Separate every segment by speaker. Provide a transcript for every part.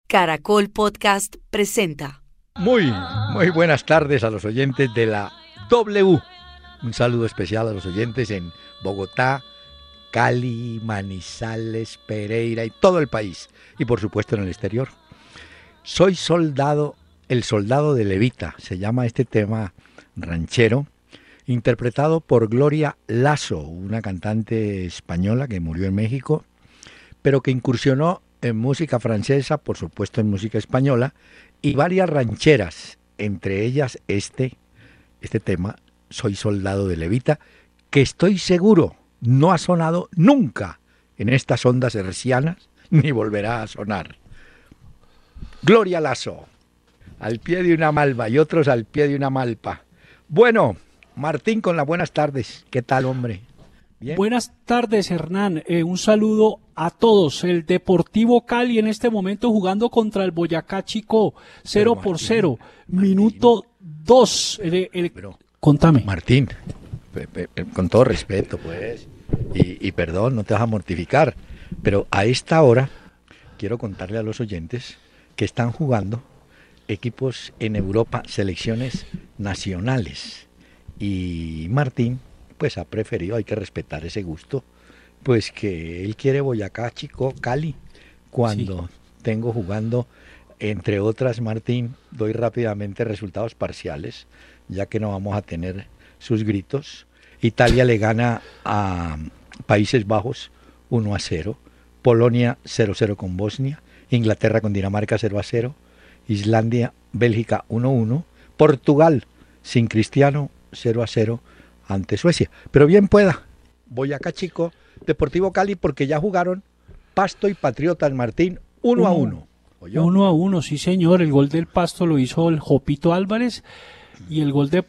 Speaker 1: Caracol Podcast presenta.
Speaker 2: Muy buenas tardes a los oyentes de la W. Un saludo especial a los oyentes en Bogotá, Cali, Manizales, Pereira y todo el país. Y por supuesto en el exterior. Soy soldado, el soldado de Levita, se llama este tema ranchero, interpretado por Gloria Lasso, una cantante española que murió en México, pero que incursionó en música francesa, por supuesto en música española, y varias rancheras, entre ellas este tema, Soy soldado de Levita, que estoy seguro no ha sonado nunca en estas ondas hercianas, ni volverá a sonar. Gloria Lasso, al pie de una malva y otros al pie de una malpa. Bueno, Martín con las buenas tardes. ¿Qué tal, hombre? ¿Bien?
Speaker 3: Buenas tardes, Hernán. Un saludo a todos. El Deportivo Cali en este momento jugando contra el Boyacá Chicó, 0-0, minuto 2. Contame.
Speaker 2: Martín, con todo respeto, pues, y perdón, no te vas a mortificar, pero a esta hora quiero contarle a los oyentes que están jugando equipos en Europa, selecciones nacionales. Y Martín, pues ha preferido, hay que respetar ese gusto, pues que él quiere Boyacá, Chicó, Cali, cuando tengo jugando, entre otras, Martín, doy rápidamente resultados parciales, ya que no vamos a tener sus gritos. Italia le gana a Países Bajos 1-0, Polonia 0-0 con Bosnia, Inglaterra con Dinamarca 0-0, Islandia, Bélgica 1-1, Portugal sin Cristiano 0-0 ante Suecia. Pero bien pueda, Boyacá Chicó, Deportivo Cali, porque ya jugaron Pasto y Patriotas, Martín, 1-1.
Speaker 3: 1-1, sí señor, el gol del Pasto lo hizo el Jopito Álvarez y el gol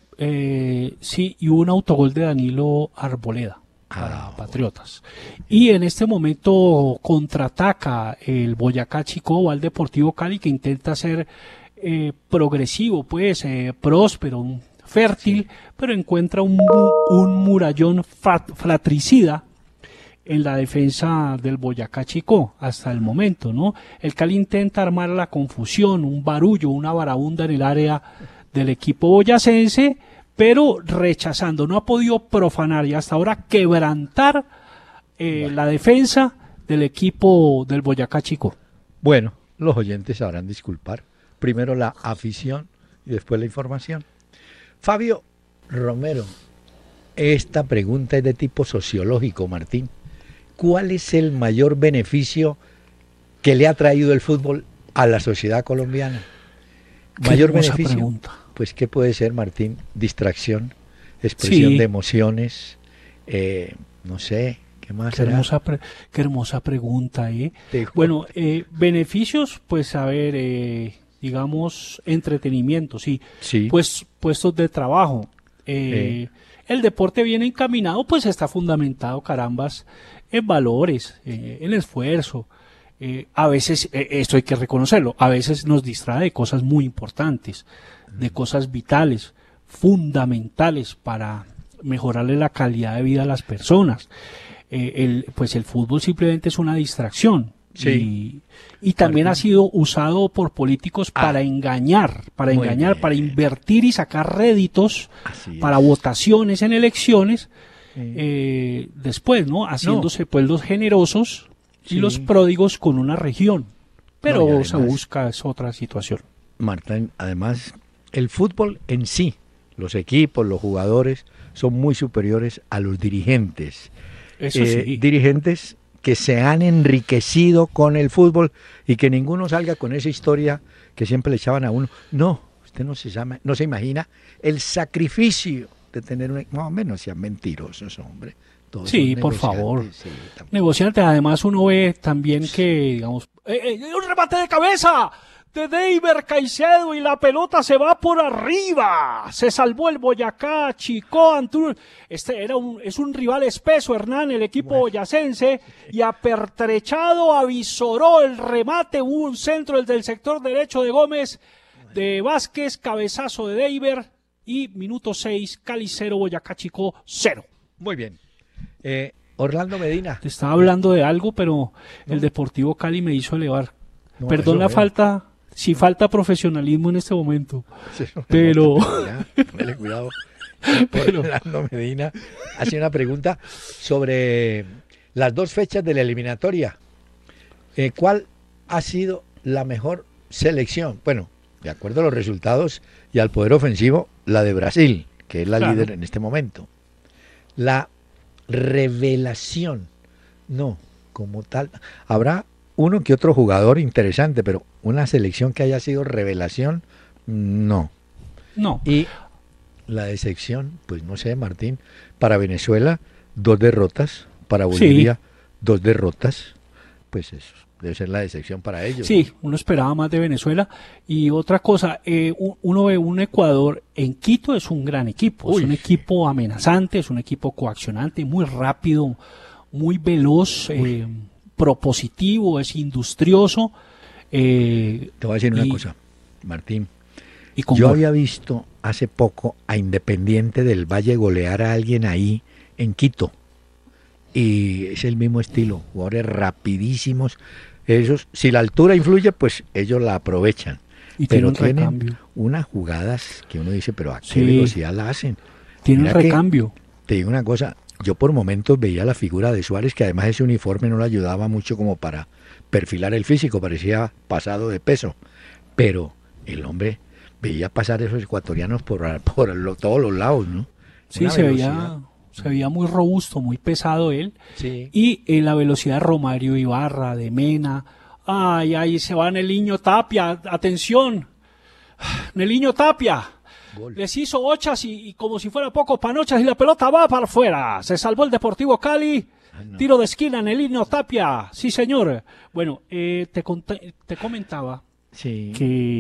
Speaker 3: y un autogol de Danilo Arboleda para Patriotas. Y en este momento contraataca el Boyacá Chicó, va al Deportivo Cali, que intenta ser progresivo, pues, próspero, fértil, pero encuentra un murallón fratricida en la defensa del Boyacá Chicó hasta el momento, ¿no? El Cali intenta armar la confusión, un barullo, una barabunda en el área del equipo boyacense, pero rechazando, no ha podido profanar y hasta ahora quebrantar la defensa del equipo del Boyacá Chicó.
Speaker 2: Bueno, los oyentes sabrán disculpar. Primero la afición y después la información. Fabio Romero, esta pregunta es de tipo sociológico, Martín. ¿Cuál es el mayor beneficio que le ha traído el fútbol a la sociedad colombiana? ¿Mayor beneficio? Pregunta. Pues, ¿qué puede ser, Martín? Distracción, expresión de emociones, no sé, ¿qué más será?
Speaker 3: Qué hermosa pregunta, ¿eh? Bueno, beneficios, pues, a ver, digamos, entretenimiento, sí. Pues, puestos de trabajo. El deporte bien encaminado, pues, está fundamentado, carambas, en valores, en esfuerzo. A veces, esto hay que reconocerlo, a veces nos distrae de cosas muy importantes, de cosas vitales, fundamentales para mejorarle la calidad de vida a las personas. Pues el fútbol simplemente es una distracción.
Speaker 2: Sí.
Speaker 3: Y también ha sido usado por políticos para engañar, para invertir y sacar réditos para votaciones en elecciones, después, ¿no? Haciéndose pues los generosos y los pródigos con una región. Pero además, se busca es otra situación.
Speaker 2: Martín, además, el fútbol en sí, los equipos, los jugadores, son muy superiores a los dirigentes.
Speaker 3: Eso sí.
Speaker 2: Dirigentes que se han enriquecido con el fútbol y que ninguno salga con esa historia que siempre le echaban a uno. No, usted no se imagina el sacrificio de tener un... Más o menos sean mentirosos, hombre. Todos
Speaker 3: sí, por favor. Sí, negociantes. Además uno ve también que, digamos, un remate de cabeza de Deiber Caicedo y la pelota se va por arriba. Se salvó el Boyacá Chicó. Es un rival espeso, Hernán, el equipo boyacense, y apertrechado avisoró el remate. Hubo un centro desde el sector derecho de Gómez, de Vázquez, cabezazo de Deiber, y minuto 6, Cali 0, Boyacá Chicó 0.
Speaker 2: Muy bien. Orlando Medina.
Speaker 3: Te estaba hablando de algo, pero el Deportivo Cali me hizo elevar
Speaker 2: No,
Speaker 3: Perdón
Speaker 2: eso
Speaker 3: la
Speaker 2: es.
Speaker 3: falta, si falta profesionalismo en este momento,
Speaker 2: Sí, no,
Speaker 3: pero...
Speaker 2: Póngale cuidado.
Speaker 3: Pero-
Speaker 2: Orlando Medina hace una pregunta sobre las dos fechas de la eliminatoria. ¿Cuál ha sido la mejor selección? Bueno, de acuerdo a los resultados y al poder ofensivo, la de Brasil, que es la
Speaker 3: Claro.
Speaker 2: líder en este momento. La revelación, no, como tal. Habrá uno que otro jugador interesante, pero una selección que haya sido revelación, no.
Speaker 3: No,
Speaker 2: Y la decepción, pues no sé, Martín, para Venezuela, 2 derrotas, para Bolivia, 2 derrotas, pues eso debe ser la decepción para ellos.
Speaker 3: sí, uno esperaba más de Venezuela. Y otra cosa, uno ve un Ecuador en Quito, es un gran equipo,
Speaker 2: Uy,
Speaker 3: es un
Speaker 2: sí.
Speaker 3: equipo amenazante, es un equipo coaccionante, muy rápido, muy veloz, propositivo, es industrioso.
Speaker 2: Te voy a decir una
Speaker 3: y-
Speaker 2: cosa, Martín.
Speaker 3: Y con
Speaker 2: Yo
Speaker 3: gol.
Speaker 2: había visto hace poco a Independiente del Valle golear a alguien ahí en Quito. Y es el mismo estilo, jugadores rapidísimos. Esos, si la altura influye, pues ellos la aprovechan.
Speaker 3: Y tiene
Speaker 2: Pero
Speaker 3: un
Speaker 2: tienen
Speaker 3: recambio.
Speaker 2: unas jugadas que uno dice, pero ¿a qué
Speaker 3: Sí.
Speaker 2: velocidad la hacen?
Speaker 3: Tiene un
Speaker 2: Mira que-
Speaker 3: recambio.
Speaker 2: Te digo una cosa, yo por momentos veía la figura de Suárez, que además ese uniforme no le ayudaba mucho como para perfilar el físico, parecía pasado de peso. Pero el hombre veía pasar esos ecuatorianos por todos los lados, ¿no?
Speaker 3: Sí,
Speaker 2: Una
Speaker 3: se
Speaker 2: velocidad.
Speaker 3: veía muy robusto, muy pesado él.
Speaker 2: Sí.
Speaker 3: Y la velocidad de Romario Ibarra, de Mena. Ay, ay, se va Neliño Tapia. Atención. Neliño Tapia.
Speaker 2: Gol.
Speaker 3: Les hizo ochas y como si fuera poco panochas y la pelota va para afuera. Se salvó el Deportivo Cali.
Speaker 2: no.
Speaker 3: Tiro de esquina, Neliño Tapia. Sí, señor. Bueno, te comentaba
Speaker 2: Sí.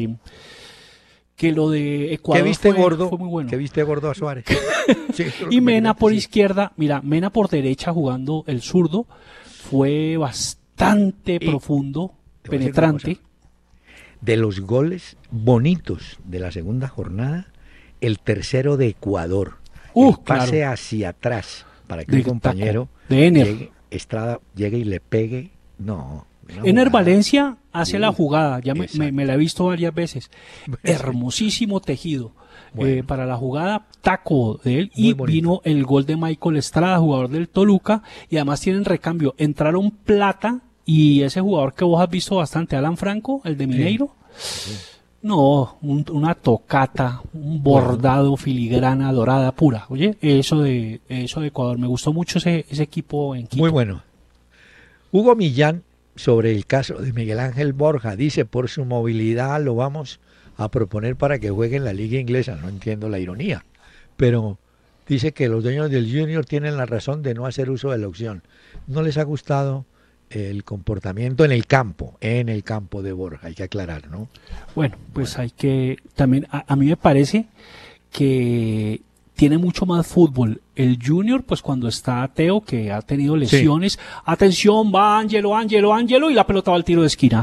Speaker 3: que lo de Ecuador
Speaker 2: ¿Qué viste
Speaker 3: fue,
Speaker 2: gordo?
Speaker 3: fue muy bueno.
Speaker 2: ¿Qué viste gordo a Suárez? Sí, eso es lo
Speaker 3: Y
Speaker 2: que me
Speaker 3: Mena
Speaker 2: quería
Speaker 3: por
Speaker 2: decir.
Speaker 3: izquierda, mira, Mena por derecha jugando el zurdo, fue bastante profundo,
Speaker 2: te voy a decir una
Speaker 3: penetrante.
Speaker 2: De los goles bonitos de la segunda jornada, el tercero de Ecuador. El pase
Speaker 3: Claro.
Speaker 2: hacia atrás para que
Speaker 3: De
Speaker 2: un compañero
Speaker 3: taco, de Ener.
Speaker 2: Estrada llegue y le pegue. No. una
Speaker 3: Ener
Speaker 2: jugada.
Speaker 3: Valencia hace la jugada, ya
Speaker 2: exacto.
Speaker 3: me la he visto varias veces. Hermosísimo tejido.
Speaker 2: Bueno.
Speaker 3: Para la jugada, taco de él.
Speaker 2: Muy
Speaker 3: Y
Speaker 2: bonito.
Speaker 3: vino el gol de Michael Estrada, jugador del Toluca. Y además tienen recambio. Entraron Plata y ese jugador que vos has visto bastante, Alan Franco, el de Mineiro. No, una tocata, un bordado, filigrana, dorada, pura. Oye, eso de Ecuador. Me gustó mucho ese equipo en Quito.
Speaker 2: Muy bueno. Hugo Millán, sobre el caso de Miguel Ángel Borja, dice, por su movilidad lo vamos a proponer para que juegue en la liga inglesa. No entiendo la ironía, pero dice que los dueños del Junior tienen la razón de no hacer uso de la opción. ¿No les ha gustado el comportamiento en el campo de Borja? Hay que aclarar, ¿no?
Speaker 3: Bueno, pues hay que también, a mí me parece que tiene mucho más fútbol el Junior, pues cuando está Teo, que ha tenido lesiones. Atención, va Ángelo, y la pelota va al tiro de esquina.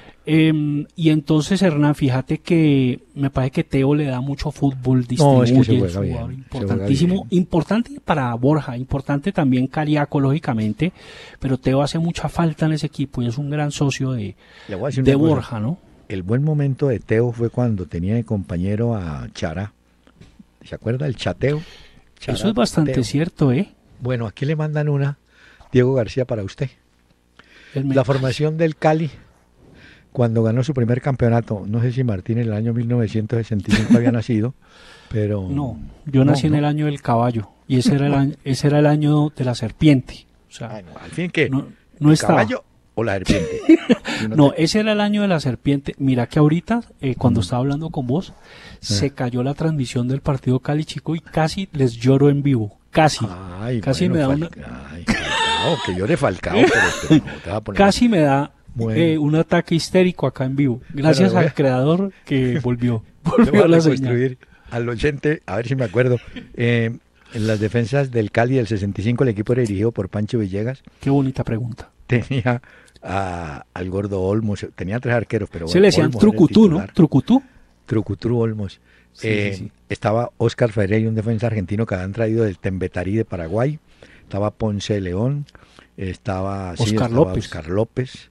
Speaker 3: Y entonces, Hernán, fíjate que me parece que Teo le da mucho fútbol,
Speaker 2: No, es que se
Speaker 3: distribuye,
Speaker 2: juega
Speaker 3: es un
Speaker 2: bien,
Speaker 3: jugador
Speaker 2: se
Speaker 3: importantísimo,
Speaker 2: juega bien.
Speaker 3: importante para Borja, importante también Cariaco, lógicamente, pero Teo hace mucha falta en ese equipo y es un gran socio de
Speaker 2: Le voy a decir una cosa.
Speaker 3: Borja, ¿no?
Speaker 2: El buen momento de Teo fue cuando tenía de compañero a Chara. ¿Se acuerda el chateo? Chara,
Speaker 3: Eso es bastante
Speaker 2: Teo.
Speaker 3: cierto, ¿eh?
Speaker 2: Bueno, aquí le mandan una, Diego García, para usted.
Speaker 3: El me-
Speaker 2: La formación del Cali, cuando ganó su primer campeonato, no sé si Martín en el año 1965 había nacido, pero...
Speaker 3: No, yo nací en el año del caballo y ese era el año de la serpiente. O sea,
Speaker 2: Ay, no, al fin, ¿qué?
Speaker 3: no
Speaker 2: ¿El
Speaker 3: estaba.
Speaker 2: caballo o la serpiente? Si
Speaker 3: No,
Speaker 2: te-
Speaker 3: ese era el año de la serpiente. Mira que ahorita, cuando estaba hablando con vos, se cayó la transmisión del partido Cali Chico y casi les lloro en vivo. Casi.
Speaker 2: Ay,
Speaker 3: Casi
Speaker 2: bueno,
Speaker 3: me da
Speaker 2: Ay, Falcao, que llore Falcao, pero no te va a poner...
Speaker 3: Casi me da
Speaker 2: Bueno.
Speaker 3: un ataque histérico acá en vivo. Gracias
Speaker 2: Bueno,
Speaker 3: al creador que volvió.
Speaker 2: Le voy
Speaker 3: Volvió
Speaker 2: a
Speaker 3: la señal.
Speaker 2: reconstruir al oyente, a ver si me acuerdo. En las defensas del Cali del 65, el equipo era dirigido por Pancho Villegas.
Speaker 3: Qué bonita pregunta.
Speaker 2: Tenía al gordo Olmos, tenía 3 arqueros, pero
Speaker 3: Se le decían
Speaker 2: Olmos era el
Speaker 3: Trucutú, ¿no?
Speaker 2: titular.
Speaker 3: Trucutú.
Speaker 2: Trucutru Olmos.
Speaker 3: Sí, sí.
Speaker 2: Estaba Óscar Ferreira, un defensa argentino que habían traído del Tembetarí de Paraguay. Estaba Ponce de León. Estaba
Speaker 3: Óscar López.
Speaker 2: Óscar López.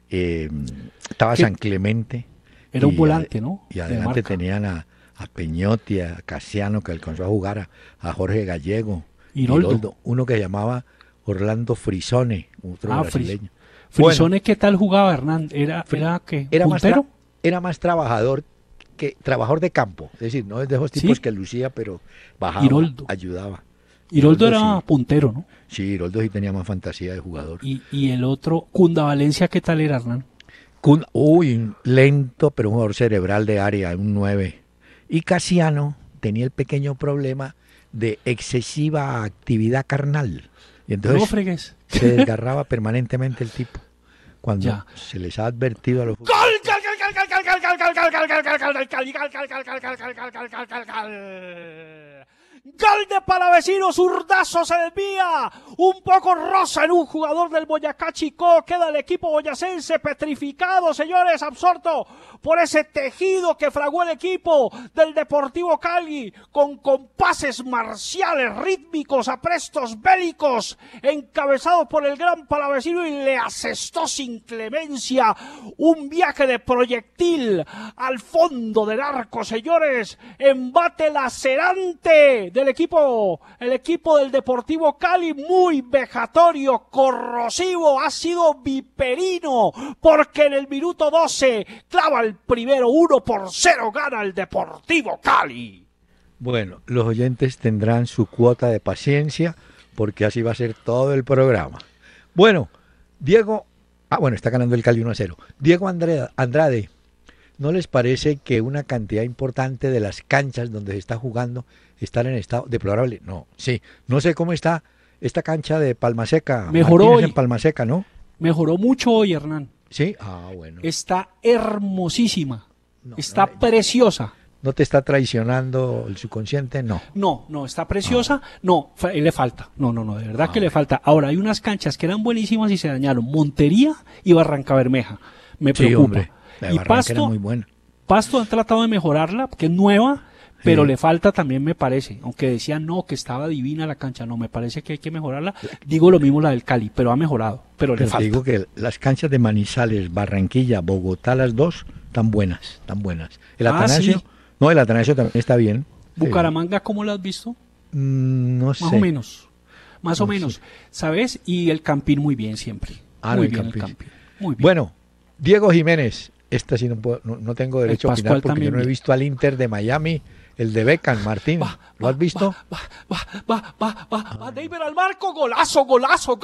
Speaker 2: estaba
Speaker 3: ¿Qué?
Speaker 2: San Clemente.
Speaker 3: Era un
Speaker 2: y
Speaker 3: volante, ¿no?
Speaker 2: Y
Speaker 3: De
Speaker 2: adelante
Speaker 3: marca.
Speaker 2: tenían a Peñotti, a Casiano, que alcanzó a jugar, a Jorge Gallego,
Speaker 3: Iroldo.
Speaker 2: uno que se llamaba Orlando Frisone, otro
Speaker 3: Ah,
Speaker 2: brasileño.
Speaker 3: Frisone, ¿qué tal jugaba, Hernán? ¿Era qué?
Speaker 2: Era más,
Speaker 3: ¿Puntero?
Speaker 2: era más trabajador de campo, es decir, no es de esos tipos
Speaker 3: Sí.
Speaker 2: que lucía, pero bajaba,
Speaker 3: Iroldo.
Speaker 2: ayudaba.
Speaker 3: Iroldo era
Speaker 2: sí.
Speaker 3: puntero, ¿no?
Speaker 2: Sí, Iroldo sí tenía más fantasía de jugador.
Speaker 3: Y el otro, Cundavalencia, ¿qué tal era, Hernán?
Speaker 2: Lento, pero un jugador cerebral de área, un 9. Y Casiano tenía el pequeño problema de excesiva actividad carnal. Y entonces
Speaker 3: No fregues.
Speaker 2: se desgarraba permanentemente el tipo. Cuando
Speaker 3: Ya.
Speaker 2: se les ha advertido a los
Speaker 4: ¡Gol! ¡Gol! ¡Gol! ¡Gol! ¡Gol! ¡Gol! ¡Gol! ¡Gol! ¡Gol! ¡Gol! ¡Gol! Gol de Palavecino, zurdazo se desvía, un poco rosa en un jugador del Boyacá Chicó, queda el equipo boyacense petrificado, señores, absorto por ese tejido que fraguó el equipo del Deportivo Cali, con compases marciales, rítmicos, aprestos bélicos, encabezados por el gran Palavecino, y le asestó sin clemencia un viaje de proyectil al fondo del arco, señores, embate lacerante del equipo, el equipo del Deportivo Cali, muy vejatorio, corrosivo, ha sido viperino, porque en el minuto 12 clava el primero, 1-0, gana el Deportivo Cali.
Speaker 2: Bueno, los oyentes tendrán su cuota de paciencia, porque así va a ser todo el programa. Bueno, está ganando el Cali 1-0. Diego Andrade, ¿no les parece que una cantidad importante de las canchas donde se está jugando están en estado deplorable? No, sí. No sé cómo está esta cancha de Palmaseca.
Speaker 3: Mejoró
Speaker 2: Martínez
Speaker 3: hoy.
Speaker 2: en Palmaseca, ¿no?
Speaker 3: Mejoró mucho hoy, Hernán.
Speaker 2: Sí. Ah, bueno.
Speaker 3: Está hermosísima.
Speaker 2: No,
Speaker 3: Está
Speaker 2: no,
Speaker 3: preciosa.
Speaker 2: ¿No te está traicionando el subconsciente? No.
Speaker 3: No, está preciosa. No, le falta. No, de verdad que le falta. Ahora, hay unas canchas que eran buenísimas y se dañaron. Montería y Barranca Bermeja. Me
Speaker 2: Sí,
Speaker 3: preocupa.
Speaker 2: hombre. La de
Speaker 3: Y
Speaker 2: Barranca era muy buena.
Speaker 3: Pasto han tratado de mejorarla, que es nueva, pero
Speaker 2: Sí.
Speaker 3: le falta también, me parece. Aunque decían no, que estaba divina la cancha. No, me parece que hay que mejorarla. Digo lo mismo la del Cali, pero ha mejorado. Pero le
Speaker 2: Pero te
Speaker 3: falta.
Speaker 2: digo que las canchas de Manizales, Barranquilla, Bogotá, las dos, tan buenas, tan buenas. El
Speaker 3: Ah,
Speaker 2: Atanasio,
Speaker 3: sí.
Speaker 2: no, el Atanasio también está bien.
Speaker 3: Bucaramanga, ¿cómo la has visto?
Speaker 2: No
Speaker 3: Más
Speaker 2: sé.
Speaker 3: o menos. Más o
Speaker 2: No
Speaker 3: menos.
Speaker 2: sé.
Speaker 3: ¿Sabes? Y el Campín muy bien siempre.
Speaker 2: Ah,
Speaker 3: Muy
Speaker 2: el
Speaker 3: bien
Speaker 2: Campín.
Speaker 3: el Campín. Muy bien.
Speaker 2: Bueno, Diego Jiménez, esta sí no tengo derecho a
Speaker 3: Pascual
Speaker 2: opinar porque
Speaker 3: también
Speaker 2: yo no he
Speaker 3: bien.
Speaker 2: visto al Inter de Miami, el de Beckham, Martín. ¿Lo has visto?
Speaker 4: Va David al marco, golazo, gal,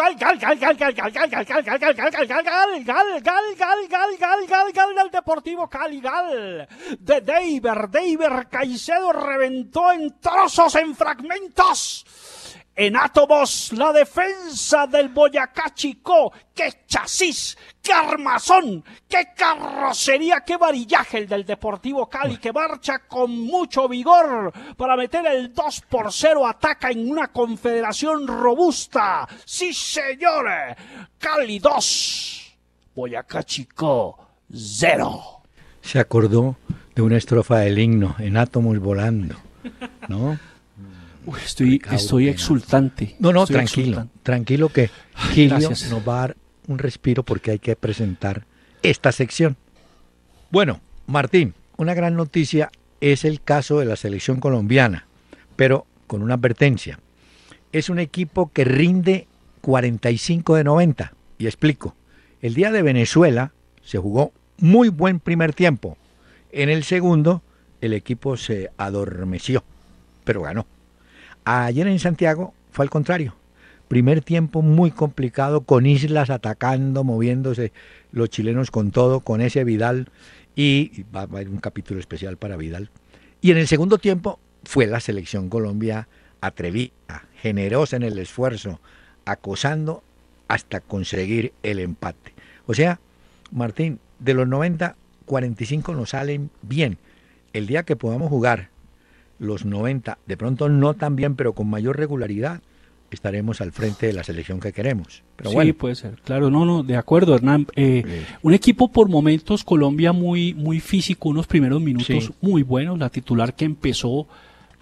Speaker 4: del Deportivo Cali, gal de David Caicedo, reventó en trozos, en fragmentos, en átomos, la defensa del Boyacá Chicó. ¡Qué chasis! ¡Qué armazón! ¡Qué carrocería! ¡Qué varillaje el del Deportivo Cali, que marcha con mucho vigor para meter el 2-0! Ataca en una confederación robusta. ¡Sí, señores! Cali 2, Boyacá Chicó 0.
Speaker 2: Se acordó de una estrofa del himno, en átomos volando, ¿no?
Speaker 3: Uy, estoy exultante.
Speaker 2: No,
Speaker 3: Estoy
Speaker 2: tranquilo,
Speaker 3: exultante.
Speaker 2: tranquilo que Gilio
Speaker 3: gracias.
Speaker 2: nos va a dar un respiro porque hay que presentar esta sección. Bueno, Martín, una gran noticia es el caso de la selección colombiana, pero con una advertencia. Es un equipo que rinde 45 de 90. Y explico. El día de Venezuela se jugó muy buen primer tiempo. En el segundo, el equipo se adormeció, pero ganó. Ayer en Santiago fue al contrario. Primer tiempo muy complicado, con Islas atacando, moviéndose los chilenos con todo, con ese Vidal, y va a haber un capítulo especial para Vidal. Y en el segundo tiempo fue la selección Colombia atrevida, generosa en el esfuerzo, acosando hasta conseguir el empate. O sea, Martín, de los 90, 45 nos salen bien. El día que podamos jugar los 90, de pronto no tan bien, pero con mayor regularidad, estaremos al frente de la selección que queremos. Pero
Speaker 3: Sí,
Speaker 2: bueno,
Speaker 3: puede ser. Claro, de acuerdo, Hernán. Un equipo por momentos, Colombia muy físico, unos primeros minutos
Speaker 2: Sí.
Speaker 3: muy buenos. La titular que empezó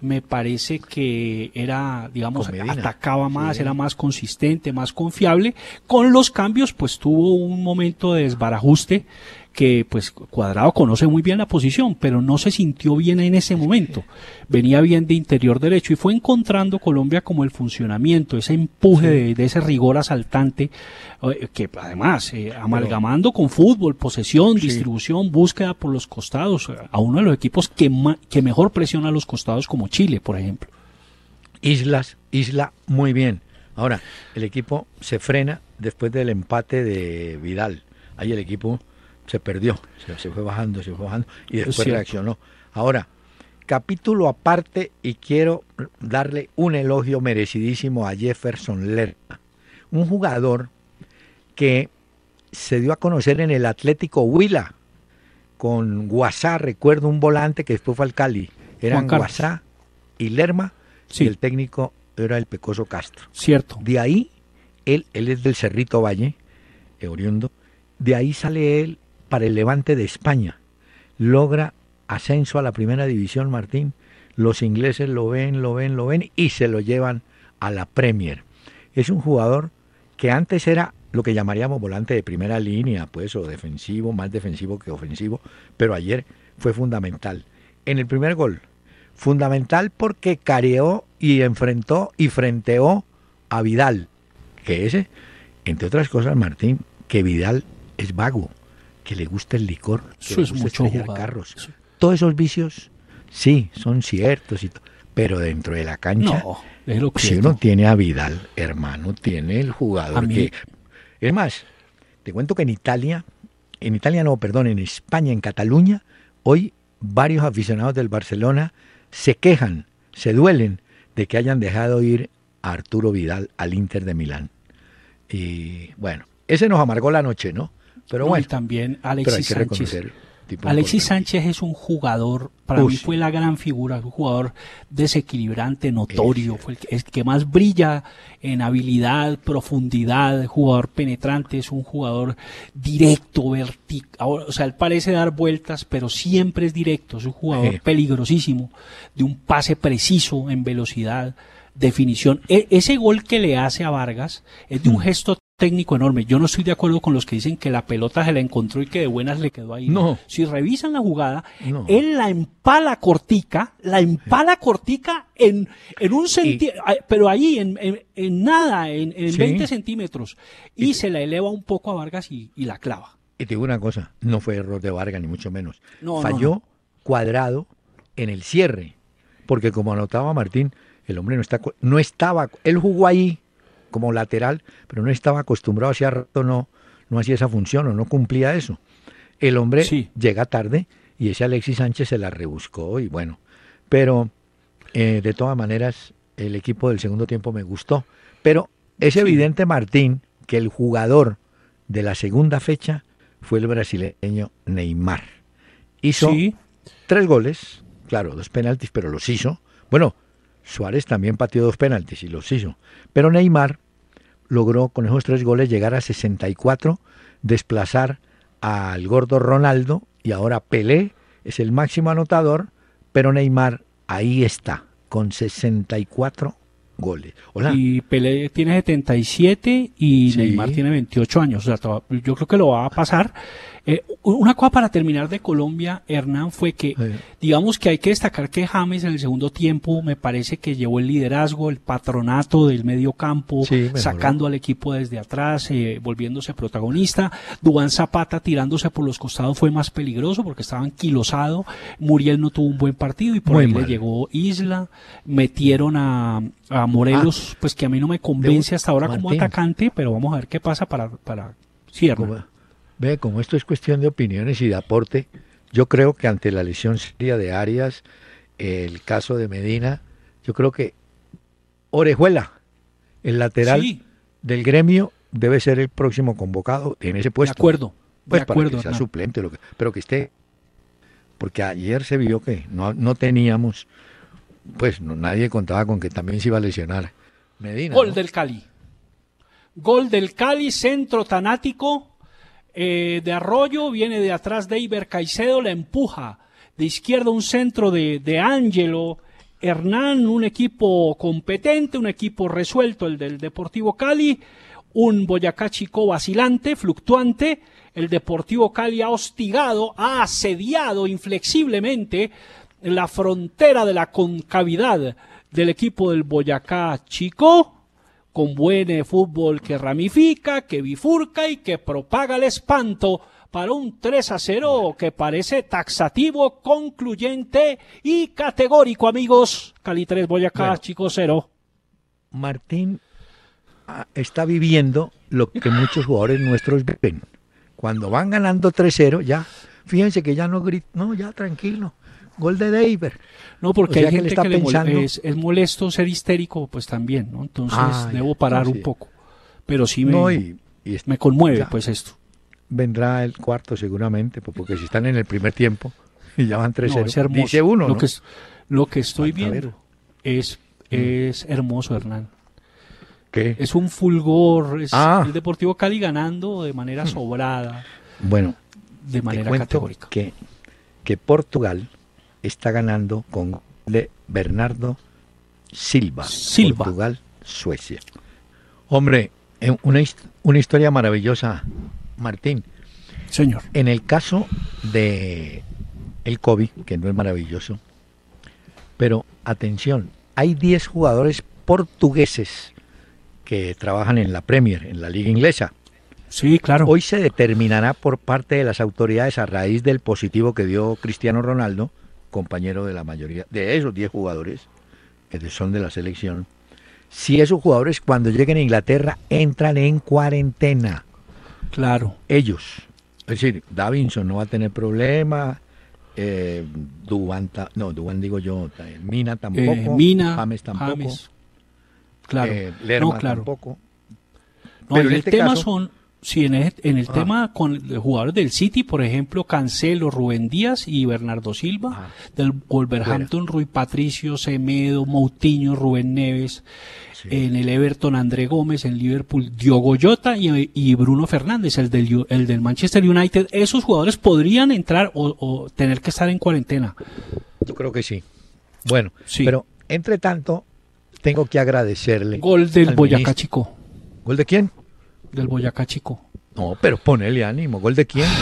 Speaker 3: me parece que era, digamos,
Speaker 2: Medina.
Speaker 3: atacaba más,
Speaker 2: Sí.
Speaker 3: era más consistente, más confiable. Con los cambios, pues tuvo un momento de desbarajuste que pues Cuadrado conoce muy bien la posición, pero no se sintió bien en ese momento. Venía bien de interior derecho y fue encontrando Colombia como el funcionamiento, ese empuje de ese rigor asaltante, que además, amalgamando con fútbol, posesión,
Speaker 2: Sí.
Speaker 3: distribución, búsqueda por los costados, a uno de los equipos que mejor presiona los costados como Chile, por ejemplo.
Speaker 2: Isla muy bien. Ahora, el equipo se frena después del empate de Vidal. Ahí el equipo se perdió, se fue bajando y después
Speaker 3: cierto.
Speaker 2: reaccionó. Ahora, capítulo aparte y quiero darle un elogio merecidísimo a Jefferson Lerma, un jugador que se dio a conocer en el Atlético Huila con Guasá, recuerdo un volante que después fue al Cali, eran
Speaker 3: Juan Carlos.
Speaker 2: Guasá y Lerma,
Speaker 3: Sí.
Speaker 2: y el técnico era el Pecoso Castro.
Speaker 3: Cierto.
Speaker 2: De ahí, él es del Cerrito Valle, oriundo, de ahí sale él para el Levante de España. Logra ascenso a la primera división, Martín. Los ingleses lo ven y se lo llevan a la Premier. Es un jugador que antes era lo que llamaríamos volante de primera línea, pues, o defensivo, más defensivo que ofensivo, pero ayer fue fundamental. En el primer gol, fundamental porque careó y enfrentó y frenteó a Vidal, que ese, entre otras cosas, Martín, que Vidal es vago, que le gusta el licor, que
Speaker 3: Eso
Speaker 2: le
Speaker 3: es
Speaker 2: gusta
Speaker 3: mucho
Speaker 2: estrellar
Speaker 3: jugador.
Speaker 2: carros.
Speaker 3: Eso-
Speaker 2: Todos esos vicios, sí, son ciertos, pero dentro de la cancha,
Speaker 3: No, déjelo
Speaker 2: si
Speaker 3: quieto.
Speaker 2: uno tiene a Vidal, hermano, tiene el
Speaker 3: A
Speaker 2: jugador
Speaker 3: mí-
Speaker 2: que... Es más, te cuento que en España, en Cataluña, hoy varios aficionados del Barcelona se quejan, se duelen de que hayan dejado ir a Arturo Vidal al Inter de Milán. Y bueno, ese nos amargó la noche, ¿no? Pero
Speaker 3: No,
Speaker 2: bueno,
Speaker 3: y también
Speaker 2: pero hay
Speaker 3: Alexis
Speaker 2: que
Speaker 3: Sánchez.
Speaker 2: reconocer. tipo
Speaker 3: Alexis
Speaker 2: importante.
Speaker 3: Sánchez es un jugador, para
Speaker 2: Uy,
Speaker 3: mí
Speaker 2: sí.
Speaker 3: fue la gran figura, un jugador desequilibrante, notorio,
Speaker 2: Es
Speaker 3: fue el que más brilla en habilidad, profundidad, jugador penetrante, es un jugador directo, vertical, o sea, él parece dar vueltas, pero siempre es directo, es un jugador
Speaker 2: Sí.
Speaker 3: peligrosísimo, de un pase preciso en velocidad, definición. Ese gol que le hace a Vargas es de un gesto técnico enorme. Yo no estoy de acuerdo con los que dicen que la pelota se la encontró y que de buenas le quedó ahí.
Speaker 2: No.
Speaker 3: Si revisan la jugada,
Speaker 2: No.
Speaker 3: él la empala cortica en un centímetro, pero ahí en nada, en
Speaker 2: Sí.
Speaker 3: 20 centímetros, y se la eleva un poco a Vargas y la clava.
Speaker 2: Y te digo una cosa, no fue error de Vargas, ni mucho menos.
Speaker 3: No,
Speaker 2: Falló
Speaker 3: no.
Speaker 2: Cuadrado en el cierre, porque como anotaba Martín, el hombre no estaba, él jugó ahí como lateral, pero no estaba acostumbrado, hacía rato no hacía esa función o no cumplía eso. El hombre
Speaker 3: Sí.
Speaker 2: llega tarde y ese Alexis Sánchez se la rebuscó y bueno, pero de todas maneras el equipo del segundo tiempo me gustó, pero es evidente, Martín, que el jugador de la segunda fecha fue el brasileño Neymar. Hizo
Speaker 3: Sí,
Speaker 2: 3 goles, claro, 2 penaltis, pero los hizo. Bueno, Suárez también pateó 2 penaltis y los hizo. Pero Neymar logró con esos 3 goles llegar a 64, desplazar al gordo Ronaldo y ahora Pelé es el máximo anotador, pero Neymar ahí está, con 64 goles. Hola.
Speaker 3: y Pelé tiene 77 y
Speaker 2: Sí.
Speaker 3: Neymar tiene 28 años. O sea, yo creo que lo va a pasar. Una cosa para terminar de Colombia, Hernán, fue que, digamos que hay que destacar que James en el segundo tiempo me parece que llevó el liderazgo, el patronato del medio campo,
Speaker 2: Sí, mejoró.
Speaker 3: sacando al equipo desde atrás, volviéndose protagonista. Duván Zapata tirándose por los costados fue más peligroso porque estaba anquilosado. Muriel no tuvo un buen partido y por
Speaker 2: Muy
Speaker 3: ahí
Speaker 2: mal.
Speaker 3: le llegó Isla. Metieron a Morelos, pues que a mí no me convence hasta ahora como
Speaker 2: Martín.
Speaker 3: atacante, pero vamos a ver qué pasa para cierre.
Speaker 2: Como esto es cuestión de opiniones y de aporte, yo creo que ante la lesión seria de Arias, el caso de Medina, yo creo que Orejuela, el lateral
Speaker 3: Sí,
Speaker 2: del Gremio, debe ser el próximo convocado en ese
Speaker 3: de
Speaker 2: puesto.
Speaker 3: acuerdo.
Speaker 2: Pues
Speaker 3: de
Speaker 2: para
Speaker 3: acuerdo,
Speaker 2: que sea
Speaker 3: Hernán.
Speaker 2: suplente, pero que esté. Porque ayer se vio que no teníamos, pues nadie contaba con que también se iba a lesionar Medina.
Speaker 3: Gol
Speaker 2: ¿no?
Speaker 3: del Cali. Gol del Cali, centro tanático de Arroyo, viene de atrás de Iber Caicedo, la empuja de izquierda un centro de Ángelo Hernán, un equipo competente, un equipo resuelto, el del Deportivo Cali, un Boyacá Chico vacilante, fluctuante. El Deportivo Cali ha hostigado, ha asediado inflexiblemente la frontera de la concavidad del equipo del Boyacá Chico, con buen fútbol que ramifica, que bifurca y que propaga el espanto para un 3-0 que parece taxativo, concluyente y categórico, amigos. Cali 3, Boyacá Chico 0.
Speaker 2: Martín está viviendo lo que muchos jugadores nuestros ven. Cuando van ganando 3-0, ya, fíjense que ya no grita, no, ya tranquilo, gol de Deiber.
Speaker 3: No, porque
Speaker 2: o sea
Speaker 3: hay gente
Speaker 2: está
Speaker 3: que
Speaker 2: pensando...
Speaker 3: es molesto ser histérico, pues también, ¿no? Entonces debo parar un poco. Pero sí me conmueve, ya, pues esto.
Speaker 2: Vendrá el cuarto seguramente, porque si están en el primer tiempo y ya van 3-0,
Speaker 3: no, es hermoso.
Speaker 2: Dice uno, ¿no?
Speaker 3: Lo que estoy viendo es hermoso, Hernán.
Speaker 2: ¿Qué?
Speaker 3: Es un fulgor, es el Deportivo Cali ganando de manera sobrada.
Speaker 2: Bueno,
Speaker 3: de manera categórica.
Speaker 2: Que Portugal está ganando con de Bernardo Silva. Portugal, Suecia. Hombre, una historia maravillosa, Martín.
Speaker 3: Señor.
Speaker 2: En el caso de el COVID, que no es maravilloso, pero atención, hay 10 jugadores portugueses que trabajan en la Premier, en la liga inglesa.
Speaker 3: Sí, claro.
Speaker 2: Hoy se determinará por parte de las autoridades, a raíz del positivo que dio Cristiano Ronaldo, compañero de la mayoría de esos 10 jugadores que son de la selección, si esos jugadores cuando lleguen a Inglaterra entran en cuarentena.
Speaker 3: Claro.
Speaker 2: Ellos. Es decir, Davinson no va a tener problema, Mina tampoco, James tampoco.
Speaker 3: Claro.
Speaker 2: Lerma tampoco.
Speaker 3: No, pero en el tema caso, en el tema con los jugadores del City, por ejemplo, Cancelo, Rubén Díaz y Bernardo Silva, del Wolverhampton, Rui Patricio, Semedo, Moutinho, Rubén Neves, en el Everton, André Gómez, en Liverpool, Diogo Jota y Bruno Fernández, el del Manchester United. Esos jugadores podrían entrar o tener que estar en cuarentena.
Speaker 2: Yo creo que sí. Bueno, pero entre tanto, tengo que agradecerle.
Speaker 3: Gol del Boyacá Chico.
Speaker 2: ¿Gol de quién?
Speaker 3: Del Boyacá Chico.
Speaker 2: No, pero ponele ánimo. ¿Gol de quién?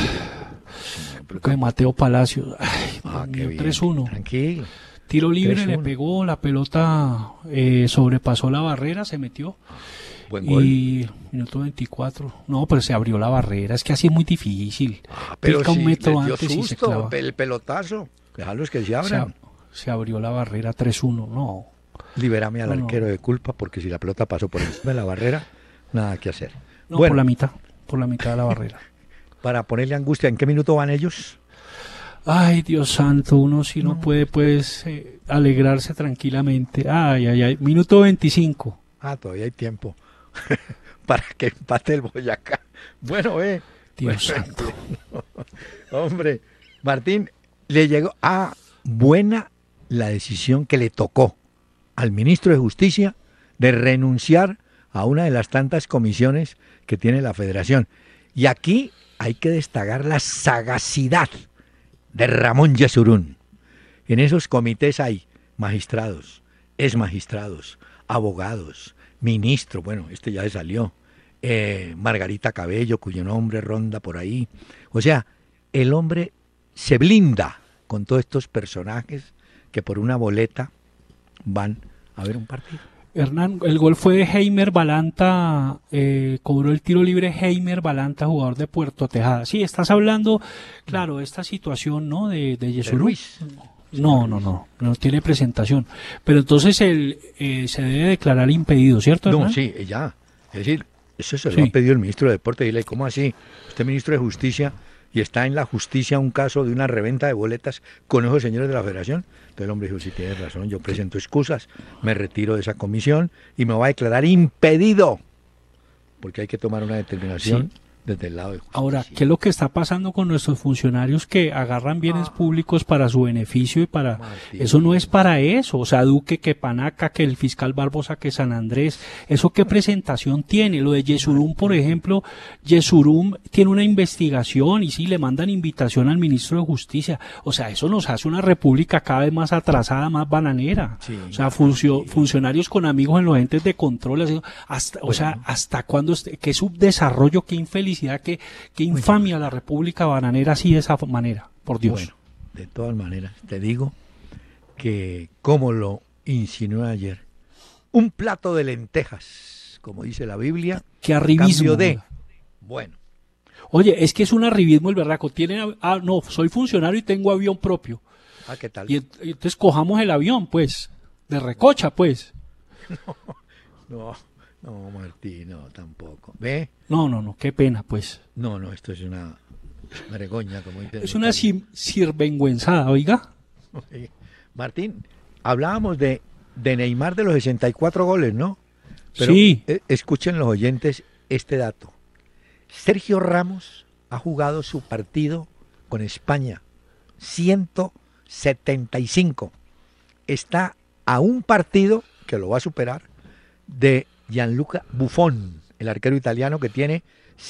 Speaker 3: De Mateo Palacios.
Speaker 2: Qué bien.
Speaker 3: 3-1.
Speaker 2: Tranquilo.
Speaker 3: Tiro libre,
Speaker 2: 3-1.
Speaker 3: Le pegó, la pelota sobrepasó la barrera, se metió.
Speaker 2: Buen gol.
Speaker 3: Y minuto 24. No, pero se abrió la barrera. Es que así es muy difícil.
Speaker 2: Pero
Speaker 3: pica un metro
Speaker 2: dio
Speaker 3: antes
Speaker 2: susto,
Speaker 3: y se clava.
Speaker 2: El pelotazo. Déjalos que se abran.
Speaker 3: Se abrió la barrera 3-1. No.
Speaker 2: Libérame al arquero de culpa, porque si la pelota pasó por encima de la barrera, nada que hacer.
Speaker 3: No, bueno, por la mitad de la barrera.
Speaker 2: Para ponerle angustia, ¿en qué minuto van ellos?
Speaker 3: Ay, Dios santo, uno si no puede, pues, alegrarse tranquilamente. Ay, minuto 25.
Speaker 2: Todavía hay tiempo para que empate el Boyacá. Bueno,
Speaker 3: Dios santo.
Speaker 2: Hombre, Martín, le llegó buena la decisión que le tocó al ministro de Justicia de renunciar a una de las tantas comisiones que tiene la Federación. Y aquí hay que destacar la sagacidad de Ramón Yesurún. En esos comités hay magistrados, exmagistrados, abogados, ministro, bueno, este ya se salió, Margarita Cabello, cuyo nombre ronda por ahí. O sea, el hombre se blinda con todos estos personajes que por una boleta van a ver un partido.
Speaker 3: Hernán, el gol fue de Heimer Balanta, cobró el tiro libre Heimer Balanta, jugador de Puerto Tejada. Sí, estás hablando, claro, de esta situación, ¿no? De Yesurún. No tiene presentación. Pero entonces se debe declarar impedido, ¿cierto, Hernán?
Speaker 2: No, sí, ya. Es decir, eso se lo ha pedido el ministro de Deporte. Dile, ¿cómo así? Usted ministro de Justicia y está en la justicia un caso de una reventa de boletas con esos señores de la Federación. Entonces el hombre dijo, sí, tienes razón, yo presento excusas, me retiro de esa comisión y me voy a declarar impedido, porque hay que tomar una determinación desde el lado de justicia.
Speaker 3: Ahora, ¿qué es lo que está pasando con nuestros funcionarios que agarran bienes públicos para su beneficio y para...
Speaker 2: Martín.
Speaker 3: Eso no es para eso. O sea, Duque, que Panaca, que el fiscal Barbosa, que San Andrés. ¿Eso qué presentación tiene? Lo de Yesurum, por ejemplo, Yesurum tiene una investigación y sí, le mandan invitación al ministro de Justicia. O sea, eso nos hace una república cada vez más atrasada, más bananera.
Speaker 2: Sí.
Speaker 3: O sea, funcionarios con amigos en los entes de control. Así, hasta, o sea, ¿hasta cuándo? ¿Qué subdesarrollo, qué infelicidad, qué infamia la república bananera así de esa manera? Por Dios.
Speaker 2: Bueno, de todas maneras, te digo que, como lo insinué ayer, un plato de lentejas, como dice la Biblia,
Speaker 3: Qué arribismo.
Speaker 2: cambio de... Bueno,
Speaker 3: Oye, es que es un arribismo el berraco. No, soy funcionario y tengo avión propio.
Speaker 2: ¿qué tal?
Speaker 3: Y entonces cojamos el avión, pues, de recocha, pues.
Speaker 2: No, Martín, no, tampoco. ¿Ve?
Speaker 3: No, qué pena, pues.
Speaker 2: No, esto es una vergüenza, como dice.
Speaker 3: Es una sirvengüenzada, oiga.
Speaker 2: Martín, hablábamos de Neymar, de los 64 goles, ¿no? Pero
Speaker 3: Sí.
Speaker 2: Escuchen los oyentes este dato. Sergio Ramos ha jugado su partido con España, 175. Está a un partido, que lo va a superar, de Gianluca Buffon, el arquero italiano, que tiene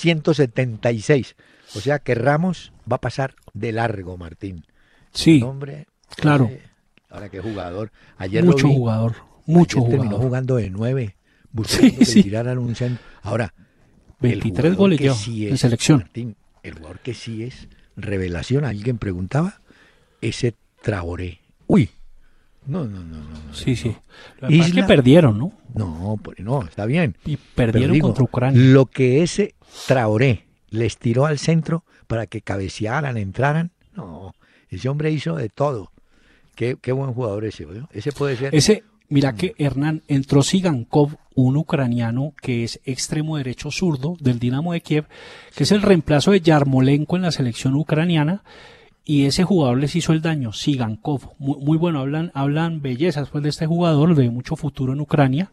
Speaker 2: 176. O sea que Ramos va a pasar de largo, Martín.
Speaker 3: Sí,
Speaker 2: Hombre,
Speaker 3: claro.
Speaker 2: Ahora qué jugador. Ayer
Speaker 3: Mucho
Speaker 2: lo vi.
Speaker 3: jugador, mucho
Speaker 2: Ayer terminó
Speaker 3: jugador.
Speaker 2: jugando de 9, buscando que
Speaker 3: Sí.
Speaker 2: le tiraran un centro. Ahora,
Speaker 3: 23
Speaker 2: el jugador
Speaker 3: goles
Speaker 2: que
Speaker 3: lleva
Speaker 2: sí
Speaker 3: en
Speaker 2: es,
Speaker 3: selección.
Speaker 2: Martín, el jugador que sí es revelación, alguien preguntaba, ese Traoré. Uy, no.
Speaker 3: Sí. Lo que pasa es
Speaker 2: Isla-
Speaker 3: que perdieron, ¿no?
Speaker 2: No, está bien.
Speaker 3: Y
Speaker 2: Pero
Speaker 3: perdieron
Speaker 2: digo,
Speaker 3: contra Ucrania.
Speaker 2: lo que ese Traoré les tiró al centro para que cabecearan, entraran, no, ese hombre hizo de todo. Qué buen jugador ese, ¿no? Ese puede ser.
Speaker 3: Mira que Hernán, entró Sigankov, un ucraniano que es extremo derecho zurdo del Dinamo de Kiev, que es el reemplazo de Yarmolenko en la selección ucraniana, y ese jugador les hizo el daño, Sigankov. Muy bueno, hablan bellezas pues de este jugador, de mucho futuro en Ucrania.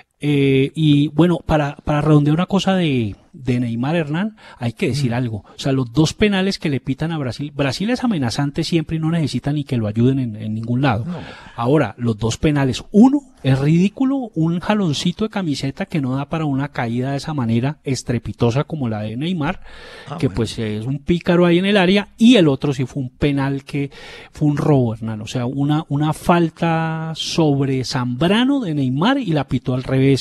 Speaker 3: Y bueno, para redondear una cosa de Neymar, Hernán, hay que decir algo. O sea, los dos penales que le pitan a Brasil es amenazante siempre y no necesita ni que lo ayuden en ningún lado.
Speaker 2: No.
Speaker 3: Ahora, los dos penales, uno es ridículo, un jaloncito de camiseta que no da para una caída de esa manera estrepitosa como la de Neymar, que
Speaker 2: bueno.
Speaker 3: pues es un pícaro ahí en el área, y el otro sí fue un penal que fue un robo, Hernán. O sea, una falta sobre Zambrano de Neymar y la pitó al revés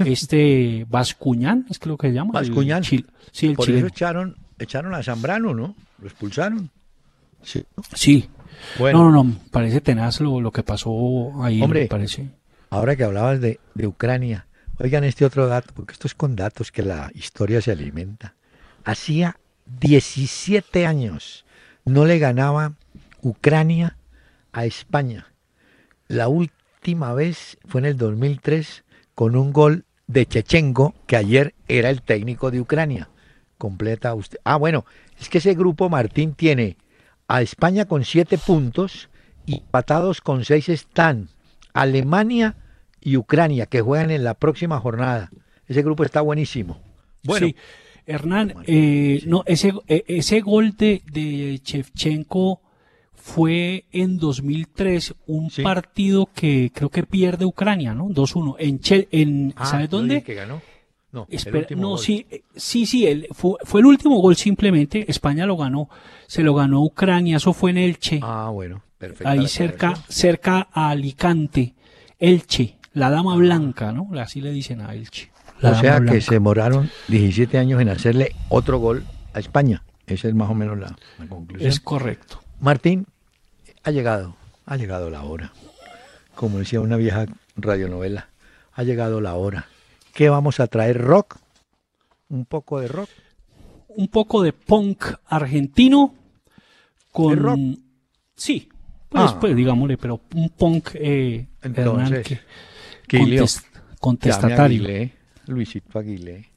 Speaker 3: Bascuñán, es que lo que se llama.
Speaker 2: Bascuñán.
Speaker 3: Sí, el
Speaker 2: Por
Speaker 3: chileno.
Speaker 2: eso echaron a Zambrano, ¿no? Lo expulsaron. Sí.
Speaker 3: Sí.
Speaker 2: Bueno,
Speaker 3: No, parece tenaz lo que pasó ahí,
Speaker 2: Hombre.
Speaker 3: me parece.
Speaker 2: ahora que hablabas de Ucrania, oigan este otro dato, porque esto es con datos que la historia se alimenta. Hacía 17 años no le ganaba Ucrania a España. La última vez fue en el 2003 con un gol de Chechenko, que ayer era el técnico de Ucrania. Completa usted. Bueno, es que ese grupo, Martín, tiene a España con 7 puntos y empatados con 6 están Alemania y Ucrania, que juegan en la próxima jornada. Ese grupo está buenísimo. Bueno,
Speaker 3: Sí, Hernán,
Speaker 2: sí.
Speaker 3: no, ese gol de Shevchenko fue en 2003, un
Speaker 2: Sí.
Speaker 3: partido que creo que pierde Ucrania, ¿no? 2-1. ¿Sabes
Speaker 2: yo
Speaker 3: dónde?
Speaker 2: dije que ganó. No, el
Speaker 3: Espera,
Speaker 2: último
Speaker 3: no,
Speaker 2: gol.
Speaker 3: sí, fue el último gol simplemente. España lo ganó, se lo ganó Ucrania, eso fue en Elche,
Speaker 2: Bueno, perfecto.
Speaker 3: ahí cerca a Alicante, Elche, la Dama Blanca, ¿no? Así le dicen a Elche. La
Speaker 2: O
Speaker 3: Dama
Speaker 2: sea que
Speaker 3: Blanca.
Speaker 2: se demoraron 17 años en hacerle otro gol a España. Esa es más o menos la conclusión.
Speaker 3: Es correcto.
Speaker 2: Martín, ha llegado la hora. Como decía una vieja radionovela, ha llegado la hora. ¿Qué vamos a traer? ¿Rock? ¿Un poco de rock?
Speaker 3: Un poco de punk argentino con...
Speaker 2: ¿De rock?
Speaker 3: Sí, pues,
Speaker 2: Ah.
Speaker 3: pues digámosle, pero un punk Hernán,
Speaker 2: Entonces, Quilio,
Speaker 3: contestatario.
Speaker 2: llame a Aguilé, Luisito Aguilé.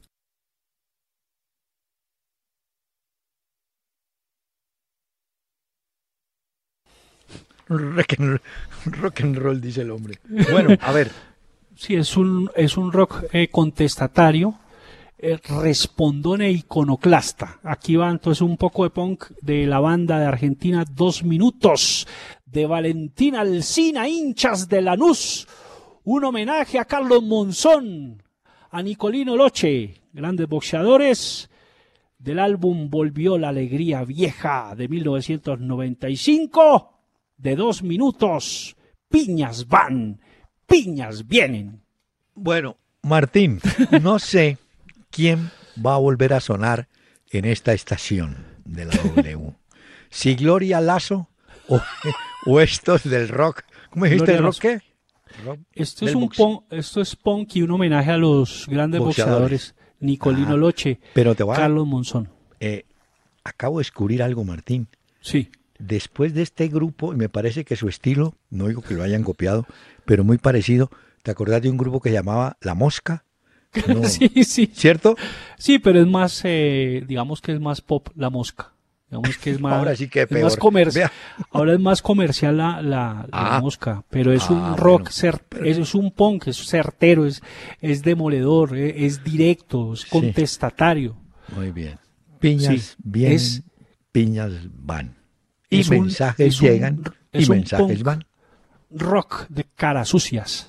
Speaker 2: Rock and roll, dice el hombre. Bueno, a ver.
Speaker 3: Sí, es un rock contestatario. respondón e iconoclasta. Aquí va entonces un poco de punk de la banda de Argentina, 2 minutos, de Valentín Alsina, hinchas de Lanús. Un homenaje a Carlos Monzón, a Nicolino Loche, grandes boxeadores, del álbum Volvió la Alegría Vieja de 1995, de 2 minutos, piñas van, piñas vienen.
Speaker 2: Bueno, Martín, no sé quién va a volver a sonar en esta estación de la W. Si Gloria Lasso o estos del rock. ¿Cómo dijiste el rock qué? Rock
Speaker 3: esto es punk y un homenaje a los grandes boxeadores. Nicolino Loche,
Speaker 2: pero
Speaker 3: Carlos Monzón.
Speaker 2: Acabo de descubrir algo, Martín.
Speaker 3: Sí.
Speaker 2: Después de este grupo, y me parece que su estilo, no digo que lo hayan copiado, pero muy parecido. ¿Te acordás de un grupo que se llamaba La Mosca? No.
Speaker 3: Sí.
Speaker 2: ¿Cierto?
Speaker 3: Sí, pero es más, digamos que es más pop La Mosca. Digamos que es más,
Speaker 2: ahora sí que es peor.
Speaker 3: Más comercial. Ahora es más comercial la Mosca, pero es un rock, bueno. Es un punk, es certero, es demoledor, es directo, es contestatario.
Speaker 2: Muy bien. Piñas vienen, piñas van. Y mensajes llegan y mensajes van.
Speaker 3: Rock de caras sucias.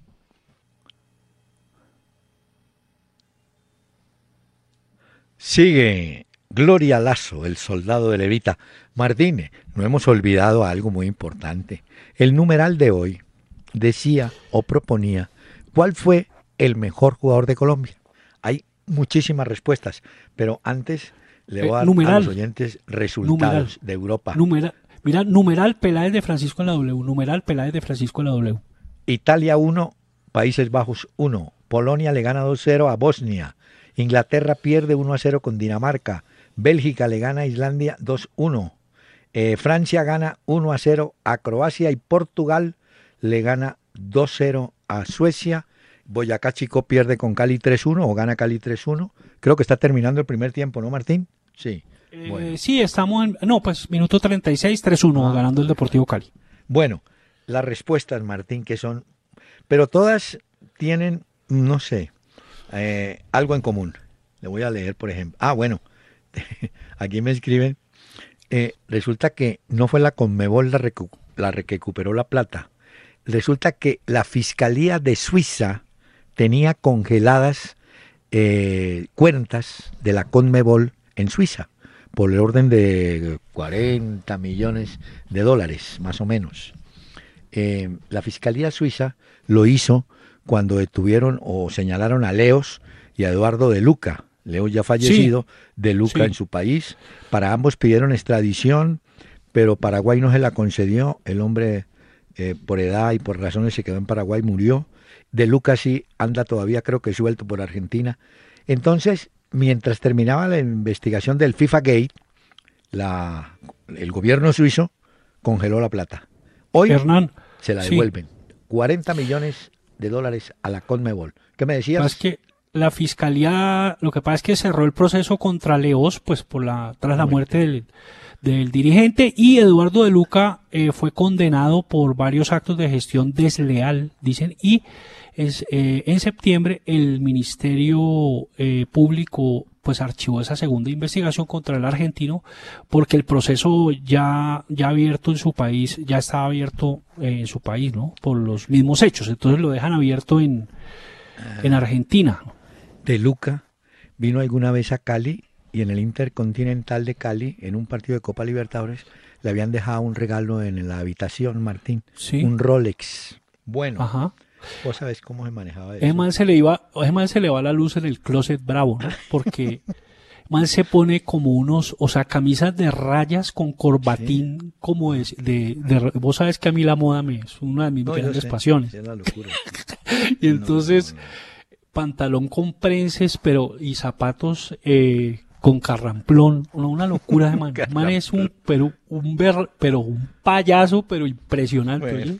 Speaker 2: Sigue Gloria Lasso, el soldado de Levita. Martínez, no hemos olvidado algo muy importante. El numeral de hoy decía o proponía cuál fue el mejor jugador de Colombia. Hay muchísimas respuestas, pero antes le voy a dar a los oyentes resultados de Europa.
Speaker 3: Numeral Peláez de Francisco en la W. Numeral Peláez de Francisco en la W.
Speaker 2: Italia 1, Países Bajos 1. Polonia le gana 2-0 a Bosnia. Inglaterra pierde 1-0 con Dinamarca. Bélgica le gana a Islandia 2-1. Francia gana 1-0 a Croacia y Portugal le gana 2-0 a Suecia. Boyacá Chicó pierde con Cali 3-1 o gana Cali 3-1. Creo que está terminando el primer tiempo, ¿no, Martín? Sí.
Speaker 3: Bueno. Sí, estamos en... No, pues minuto 36, 3-1 ganando el Deportivo Cali.
Speaker 2: Bueno, las respuestas, Martín, que son... Pero todas tienen, no sé... algo en común. Le voy a leer, por ejemplo. Bueno, aquí me escriben. Resulta que no fue la Conmebol la que recuperó la plata. Resulta que la Fiscalía de Suiza tenía congeladas cuentas de la Conmebol en Suiza por el orden de 40 millones de dólares, más o menos. La Fiscalía Suiza lo hizo cuando detuvieron o señalaron a Leos y a Eduardo de Luca. Leos ya fallecido, de Luca en su país. Para ambos pidieron extradición, pero Paraguay no se la concedió. El hombre, por edad y por razones, se quedó en Paraguay, murió. De Luca sí anda todavía, creo que suelto por Argentina. Entonces, mientras terminaba la investigación del FIFA Gate, el gobierno suizo congeló la plata. Hoy se la devuelven. 40 millones de dólares a la Conmebol. ¿Qué me decías?
Speaker 3: Es que la fiscalía, lo que pasa es que cerró el proceso contra Leos, pues tras la muerte del dirigente, y Eduardo de Luca fue condenado por varios actos de gestión desleal, dicen, y en septiembre el Ministerio Público pues archivó esa segunda investigación contra el argentino porque el proceso ya abierto en su país, ya estaba abierto en su país, ¿no? Por los mismos hechos, entonces lo dejan abierto en Argentina.
Speaker 2: De Luca vino alguna vez a Cali y en el Intercontinental de Cali, en un partido de Copa Libertadores, le habían dejado un regalo en la habitación, Martín, un Rolex. Bueno,
Speaker 3: ajá.
Speaker 2: Vos sabés cómo se manejaba eso.
Speaker 3: Ese man se le va la luz en el closet bravo, ¿no? Porque man se pone como camisas de rayas con corbatín, como vos sabes que a mí la moda es una de mis grandes pasiones.
Speaker 2: Es la locura.
Speaker 3: Y entonces, pantalón con prenses, y zapatos con carramplón, una locura de man. Man es un payaso, pero impresionante.
Speaker 2: Bueno.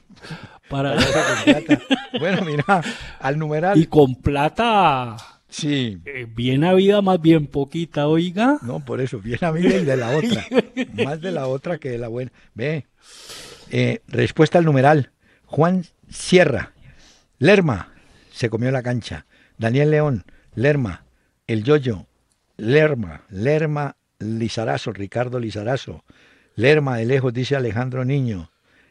Speaker 2: Bueno, mira, al numeral.
Speaker 3: Y con plata.
Speaker 2: Sí.
Speaker 3: Bien habida, más bien poquita, oiga.
Speaker 2: No, por eso, bien habida y de la otra. Más de la otra que de la buena. Ve. Respuesta al numeral. Juan Sierra. Lerma se comió la cancha. Daniel León. Lerma. el Yoyo, Lerma Lizarazo, Ricardo Lizarazo, Lerma de lejos, dice Alejandro Niño,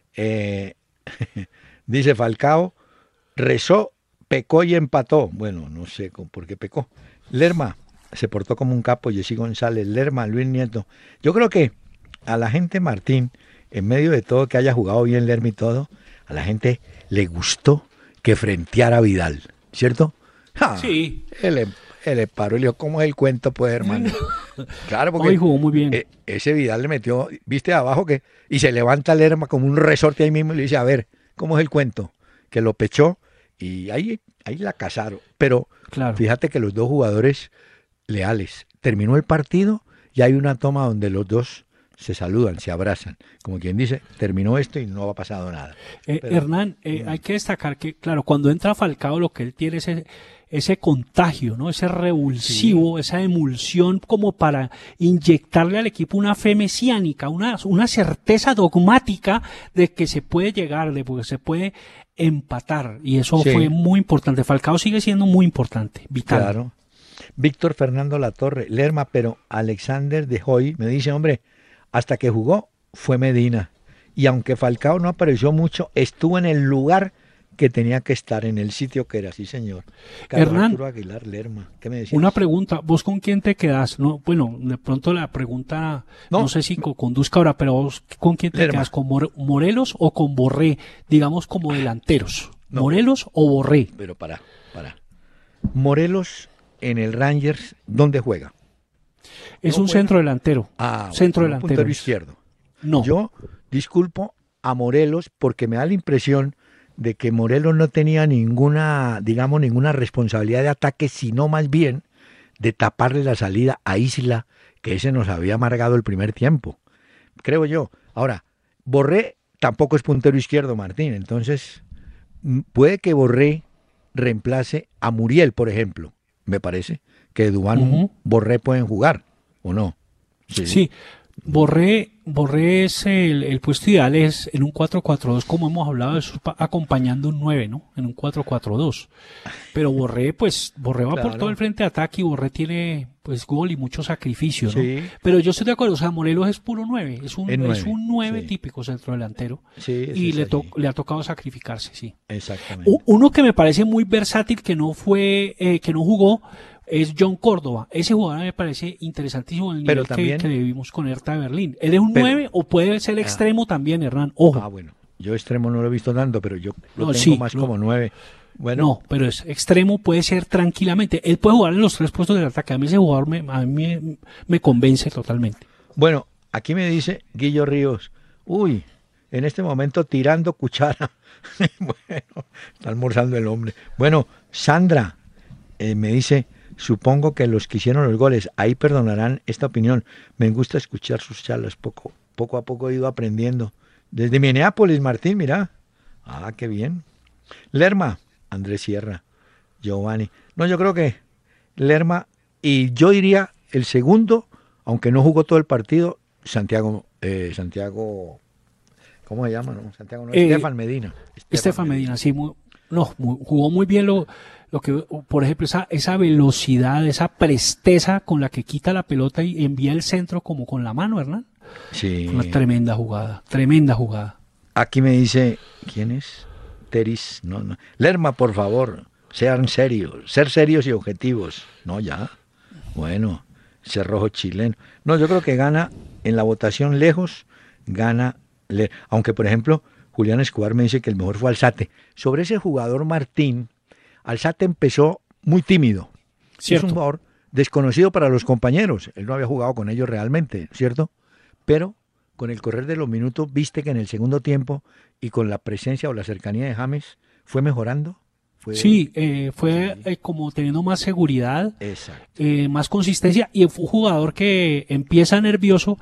Speaker 2: dice Falcao, rezó, pecó y empató. Bueno, no sé por qué pecó. Lerma se portó como un capo, Jessy González, Lerma, Luis Nieto. Yo creo que a la gente, Martín, en medio de todo que haya jugado bien Lerma y todo, a la gente le gustó que frenteara a Vidal, ¿cierto?
Speaker 3: Sí.
Speaker 2: Él le paró y le dijo, ¿cómo es el cuento, pues, hermano? Claro, porque
Speaker 3: hoy jugó muy bien.
Speaker 2: Ese Vidal le metió, viste abajo que, y se levanta Lerma como un resorte ahí mismo y le dice, a ver, ¿cómo es el cuento? Que lo pechó y ahí la cazaron. Pero
Speaker 3: Claro.
Speaker 2: fíjate que los dos jugadores leales. Terminó el partido y hay una toma donde los dos se saludan, se abrazan. Como quien dice, terminó esto y no ha pasado nada. Pero,
Speaker 3: Hernán, hay que destacar que, claro, cuando entra Falcao lo que él tiene es ese contagio, ¿no? Ese revulsivo, esa emulsión como para inyectarle al equipo una fe mesiánica, una certeza dogmática de que se puede llegar, de que se puede empatar. Y eso
Speaker 2: Sí.
Speaker 3: fue muy importante. Falcao sigue siendo muy importante, vital.
Speaker 2: Claro. Víctor Fernando Latorre, Lerma, pero Alexander de Hoy me dice, hombre, hasta que jugó fue Medina. Y aunque Falcao no apareció mucho, estuvo en el lugar que tenía que estar, en el sitio que era, sí señor. Carlos
Speaker 3: Hernán,
Speaker 2: Arturo Aguilar Lerma, ¿qué me decías?
Speaker 3: una pregunta, ¿vos con quién te quedás? No, bueno, de pronto la pregunta, no sé si conduzca ahora, pero vos con quién te
Speaker 2: Lerma.
Speaker 3: quedás, ¿con Morelos o con Borré? Digamos como delanteros.
Speaker 2: No.
Speaker 3: ¿Morelos o Borré?
Speaker 2: Pero para. Morelos en el Rangers, ¿dónde juega?
Speaker 3: Es
Speaker 2: No
Speaker 3: un
Speaker 2: juega.
Speaker 3: centro delantero. Centro
Speaker 2: bueno,
Speaker 3: delantero.
Speaker 2: puntero
Speaker 3: es.
Speaker 2: izquierdo.
Speaker 3: No.
Speaker 2: Yo disculpo a Morelos porque me da la impresión de que Morelos no tenía ninguna responsabilidad de ataque, sino más bien de taparle la salida a Isla, que ese nos había amargado el primer tiempo, creo yo. Ahora, Borré tampoco es puntero izquierdo, Martín, entonces puede que Borré reemplace a Muriel, por ejemplo, me parece, que Duván Borré pueden jugar, ¿o no?
Speaker 3: Sí. Borré es el puesto ideal es en un 4-4-2, como hemos hablado, eso acompañando un 9, ¿no? En un 4-4-2. Pero Borré va
Speaker 2: Claro.
Speaker 3: por todo el frente de ataque y Borré tiene pues gol y mucho sacrificio, ¿no?
Speaker 2: Sí.
Speaker 3: Pero yo estoy de acuerdo, o sea, Morelos es puro 9, es un 9
Speaker 2: sí.
Speaker 3: típico centrodelantero.
Speaker 2: Sí, eso
Speaker 3: Y
Speaker 2: es así.
Speaker 3: le ha tocado sacrificarse, sí.
Speaker 2: Exactamente.
Speaker 3: Uno que me parece muy versátil, que no jugó, es John Córdoba. Ese jugador me parece interesantísimo en el
Speaker 2: Pero
Speaker 3: nivel
Speaker 2: también-
Speaker 3: que vivimos con Hertha Berlín. Él es un
Speaker 2: Pero-
Speaker 3: 9 o puede ser extremo también, Hernán. Ojo.
Speaker 2: Bueno, yo extremo no lo he visto tanto, pero yo lo
Speaker 3: No,
Speaker 2: tengo
Speaker 3: sí,
Speaker 2: más
Speaker 3: lo-
Speaker 2: como 9. Bueno,
Speaker 3: No, pero es extremo, puede ser tranquilamente. Él puede jugar en los 3 puestos del ataque. A mí ese jugador me convence totalmente.
Speaker 2: bueno, aquí me dice Guillo Ríos, uy, en este momento tirando cuchara. Bueno, está almorzando el hombre. Bueno, Sandra me dice, supongo que los que hicieron los goles, ahí perdonarán esta opinión. Me gusta escuchar sus charlas, poco a poco he ido aprendiendo. Desde Minneapolis, Martín, mira. Ah, qué bien. Lerma, Andrés Sierra, Giovanni. No, yo creo que Lerma, y yo diría el segundo, aunque no jugó todo el partido, Santiago, ¿cómo se llama? No? Santiago, no, Estefan Medina.
Speaker 3: Estefan Medina, sí, jugó muy bien lo que, por ejemplo, esa velocidad, esa presteza con la que quita la pelota y envía el centro como con la mano, Hernán.
Speaker 2: Sí.
Speaker 3: Una tremenda jugada.
Speaker 2: Aquí me dice, ¿quién es? Teris, no. Lerma, por favor, sean serios, ser serios y objetivos. No, ya. Bueno, Cerrojo chileno. No, yo creo que gana en la votación lejos, gana. Aunque, por ejemplo, Julián Escobar me dice que el mejor fue Alzate. Sobre ese jugador Martín, Alzate empezó muy tímido.
Speaker 3: Cierto.
Speaker 2: Es un jugador desconocido para los compañeros. Él no había jugado con ellos realmente, ¿cierto? Pero con el correr de los minutos, viste que en el segundo tiempo y con la presencia o la cercanía de James, fue mejorando.
Speaker 3: Sí, fue como teniendo más seguridad,
Speaker 2: Exacto.
Speaker 3: más consistencia, y fue un jugador que empieza nervioso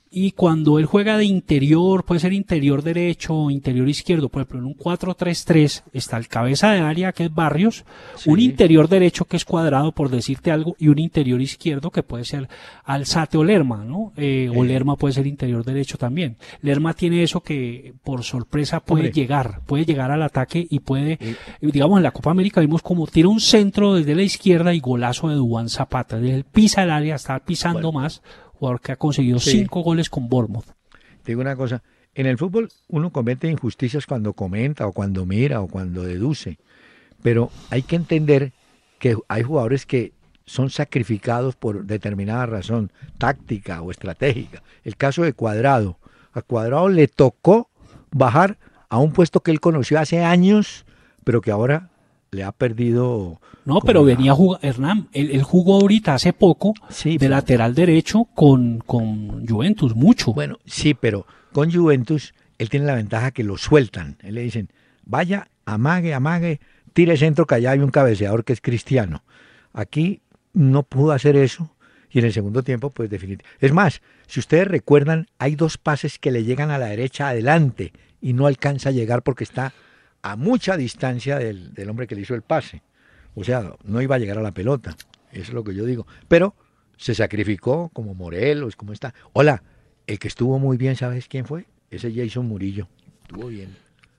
Speaker 3: Y cuando él juega de interior, puede ser interior derecho o interior izquierdo, por ejemplo, en un 4-3-3 está el cabeza de área, que es Barrios,
Speaker 2: Sí.
Speaker 3: un interior derecho que es Cuadrado, por decirte algo, y un interior izquierdo que puede ser Alzate o Lerma, ¿no? O Lerma puede ser interior derecho también. Lerma tiene eso que por sorpresa puede llegar al ataque y puede, digamos, en la Copa América vimos como tira un centro desde la izquierda y golazo de Duván Zapata. Desde él pisa el área, está pisando más. Jugador que ha conseguido 5 goles con Bournemouth.
Speaker 2: Te digo una cosa, en el fútbol uno comete injusticias cuando comenta o cuando mira o cuando deduce, pero hay que entender que hay jugadores que son sacrificados por determinada razón, táctica o estratégica. El caso de Cuadrado. A Cuadrado le tocó bajar a un puesto que él conoció hace años, pero que ahora le ha perdido.
Speaker 3: No, pero venía a jugar, Hernán, él jugó ahorita hace poco
Speaker 2: Sí,
Speaker 3: de
Speaker 2: pero-
Speaker 3: lateral derecho con Juventus, mucho.
Speaker 2: Bueno, sí, pero con Juventus él tiene la ventaja que lo sueltan. Él le dicen, vaya, amague, tire centro, que allá hay un cabeceador que es Cristiano. Aquí no pudo hacer eso y en el segundo tiempo, pues definitivamente. Es más, si ustedes recuerdan, hay 2 pases que le llegan a la derecha adelante y no alcanza a llegar porque está a mucha distancia del hombre que le hizo el pase. O sea, no iba a llegar a la pelota. Eso es lo que yo digo. Pero se sacrificó como Morelos, como está. Hola, el que estuvo muy bien, ¿sabes quién fue? Ese Jason Murillo. Estuvo bien.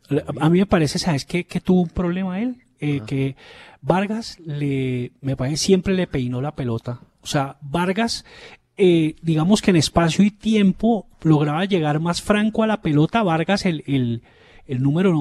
Speaker 3: A mí me parece, ¿sabes qué? Que tuvo un problema él, que Vargas me parece siempre le peinó la pelota. O sea, Vargas, digamos que en espacio y tiempo lograba llegar más franco a la pelota. Vargas, el número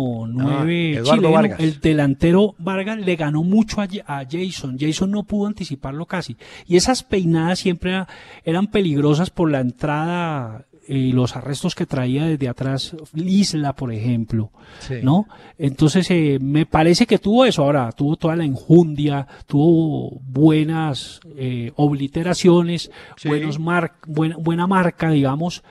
Speaker 3: 9
Speaker 2: Eduardo
Speaker 3: chileno,
Speaker 2: Vargas.
Speaker 3: el delantero Vargas le ganó mucho a Jason. Jason no pudo anticiparlo casi. Y esas peinadas siempre eran peligrosas por la entrada y los arrestos que traía desde atrás Isla, por ejemplo,
Speaker 2: Sí.
Speaker 3: ¿no? Entonces me parece que tuvo eso. Ahora tuvo toda la enjundia, tuvo buenas obliteraciones,
Speaker 2: Sí.
Speaker 3: buena marca, digamos.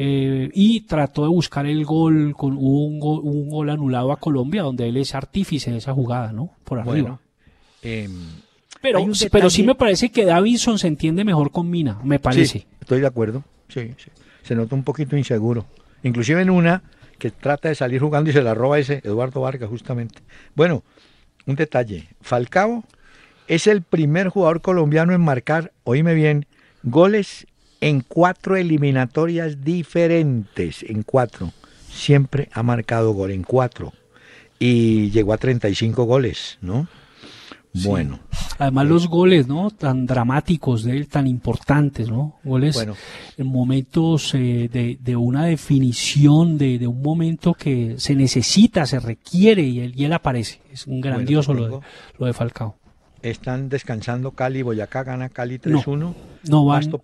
Speaker 3: Y trató de buscar el gol, hubo un gol anulado a Colombia, donde él es artífice de esa jugada, ¿no? Por arriba.
Speaker 2: Bueno,
Speaker 3: pero,
Speaker 2: hay un
Speaker 3: pero
Speaker 2: detalle-
Speaker 3: sí me parece que Davinson se entiende mejor con Mina, me parece.
Speaker 2: sí, estoy de acuerdo. Sí. Se nota un poquito inseguro. Inclusive en una que trata de salir jugando y se la roba ese Eduardo Vargas, justamente. Bueno, un detalle. Falcao es el primer jugador colombiano en marcar, oíme bien, goles en 4 eliminatorias diferentes. En 4. Siempre ha marcado gol en 4. Y llegó a 35 goles, ¿no?
Speaker 3: Sí.
Speaker 2: Bueno.
Speaker 3: Además los goles, ¿no? Tan dramáticos de él, tan importantes, ¿no? Goles
Speaker 2: Bueno.
Speaker 3: en momentos de una definición, de un momento que se necesita, se requiere y él aparece. Es un grandioso
Speaker 2: tengo-
Speaker 3: lo de Falcao.
Speaker 2: Están descansando Cali, Boyacá gana Cali 3-1.
Speaker 3: No van,
Speaker 2: Pasto,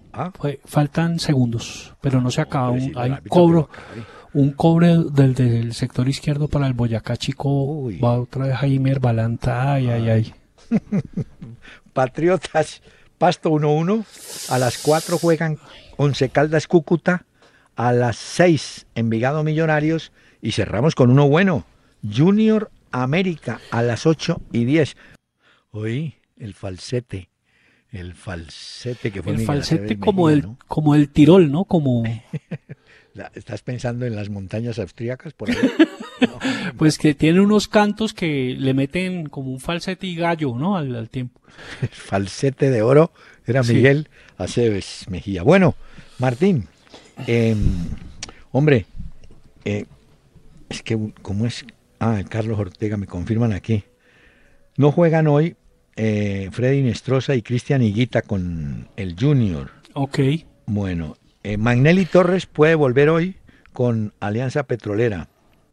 Speaker 3: faltan segundos, pero no se acaba.
Speaker 2: pero sí,
Speaker 3: Hay
Speaker 2: el árbitro,
Speaker 3: un cobre del sector izquierdo para el Boyacá Chico.
Speaker 2: Uy.
Speaker 3: Va otra vez Jaime Balanta. Ay.
Speaker 2: Patriotas, Pasto 1-1. A las 4 juegan Once Caldas Cúcuta. A las 6 Envigado Millonarios. Y cerramos con uno bueno. Junior América a las 8:10. Oí, el falsete. El falsete que fue
Speaker 3: El
Speaker 2: Miguel
Speaker 3: falsete
Speaker 2: Aceves
Speaker 3: como
Speaker 2: Mejía,
Speaker 3: del,
Speaker 2: ¿no?
Speaker 3: como el Tirol, ¿no? Como...
Speaker 2: ¿Estás pensando en las montañas austríacas por ahí?
Speaker 3: Pues que tiene unos cantos que le meten como un falsete y gallo, ¿no? Al tiempo.
Speaker 2: El falsete de oro era
Speaker 3: Sí.
Speaker 2: Miguel Aceves Mejía. Bueno, Martín, hombre, es que, ¿cómo es? Carlos Ortega, me confirman aquí. No juegan hoy Freddy Nestroza y Cristian Higuita con el Junior.
Speaker 3: Ok.
Speaker 2: Bueno, Magnelli Torres puede volver hoy con Alianza Petrolera.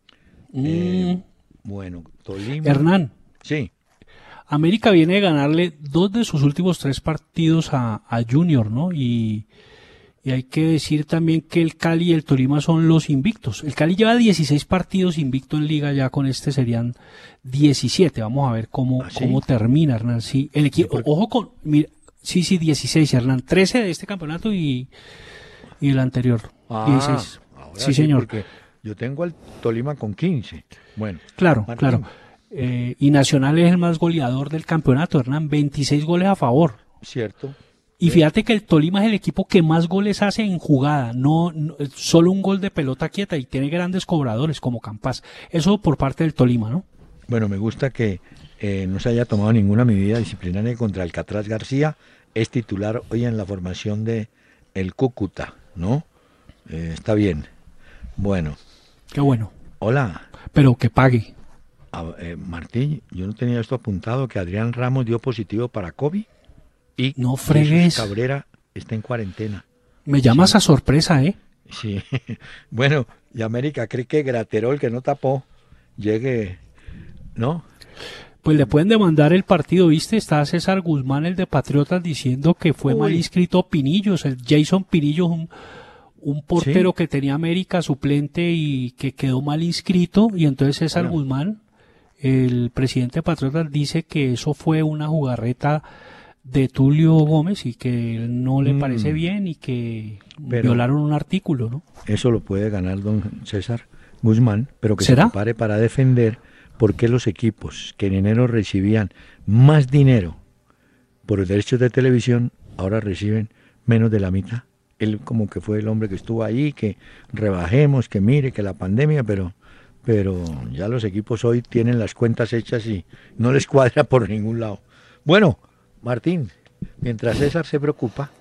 Speaker 2: Bueno, Tolima.
Speaker 3: Hernán,
Speaker 2: Sí,
Speaker 3: América viene de ganarle 2 de sus últimos 3 partidos a Junior, ¿no? Y hay que decir también que el Cali y el Tolima son los invictos. El Cali lleva 16 partidos invicto en liga, ya con este serían 17. Vamos a ver cómo
Speaker 2: ¿Ah, sí?
Speaker 3: cómo termina, Hernán. Sí, el equipo,
Speaker 2: porque-
Speaker 3: ojo con, mira, sí, 16, Hernán. 13 de este campeonato y el anterior. 16.
Speaker 2: ahora
Speaker 3: Sí, señor.
Speaker 2: Porque yo tengo al Tolima con 15. Bueno,
Speaker 3: Claro,
Speaker 2: Martín.
Speaker 3: claro. Y Nacional es el más goleador del campeonato, Hernán. 26 goles a favor.
Speaker 2: cierto.
Speaker 3: Y fíjate que el Tolima es el equipo que más goles hace en jugada, no solo un gol de pelota quieta, y tiene grandes cobradores como Campas. Eso por parte del Tolima, ¿no?
Speaker 2: Bueno, me gusta que no se haya tomado ninguna medida disciplinaria contra Alcatraz García. Es titular hoy en la formación de el Cúcuta, ¿no? Está bien. Bueno.
Speaker 3: Qué bueno.
Speaker 2: Hola.
Speaker 3: Pero que pague.
Speaker 2: Martín, yo no tenía esto apuntado, que Adrián Ramos dio positivo para COVID y
Speaker 3: no fregues.
Speaker 2: Jesús Cabrera está en cuarentena.
Speaker 3: Me llamas a sorpresa, ¿eh?
Speaker 2: Sí. Bueno, y América cree que Graterol, que no tapó, llegue, ¿no?
Speaker 3: Pues le pueden demandar el partido, ¿viste? Está César Guzmán, el de Patriotas, diciendo que fue mal inscrito Pinillos, el Jason Pinillos, un portero que tenía América suplente y que quedó mal inscrito, y entonces César Guzmán, el presidente de Patriotas, dice que eso fue una jugarreta de Tulio Gómez y que no le parece bien y que violaron un artículo, ¿no? Eso
Speaker 2: lo puede ganar don César Guzmán, pero que se prepare para defender por qué los equipos que en enero recibían más dinero por derechos de televisión ahora reciben menos de la mitad. Él como que fue el hombre que estuvo ahí, que rebajemos, que mire, que la pandemia, pero ya los equipos hoy tienen las cuentas hechas y no les cuadra por ningún lado. Bueno, Martín, mientras César se preocupa,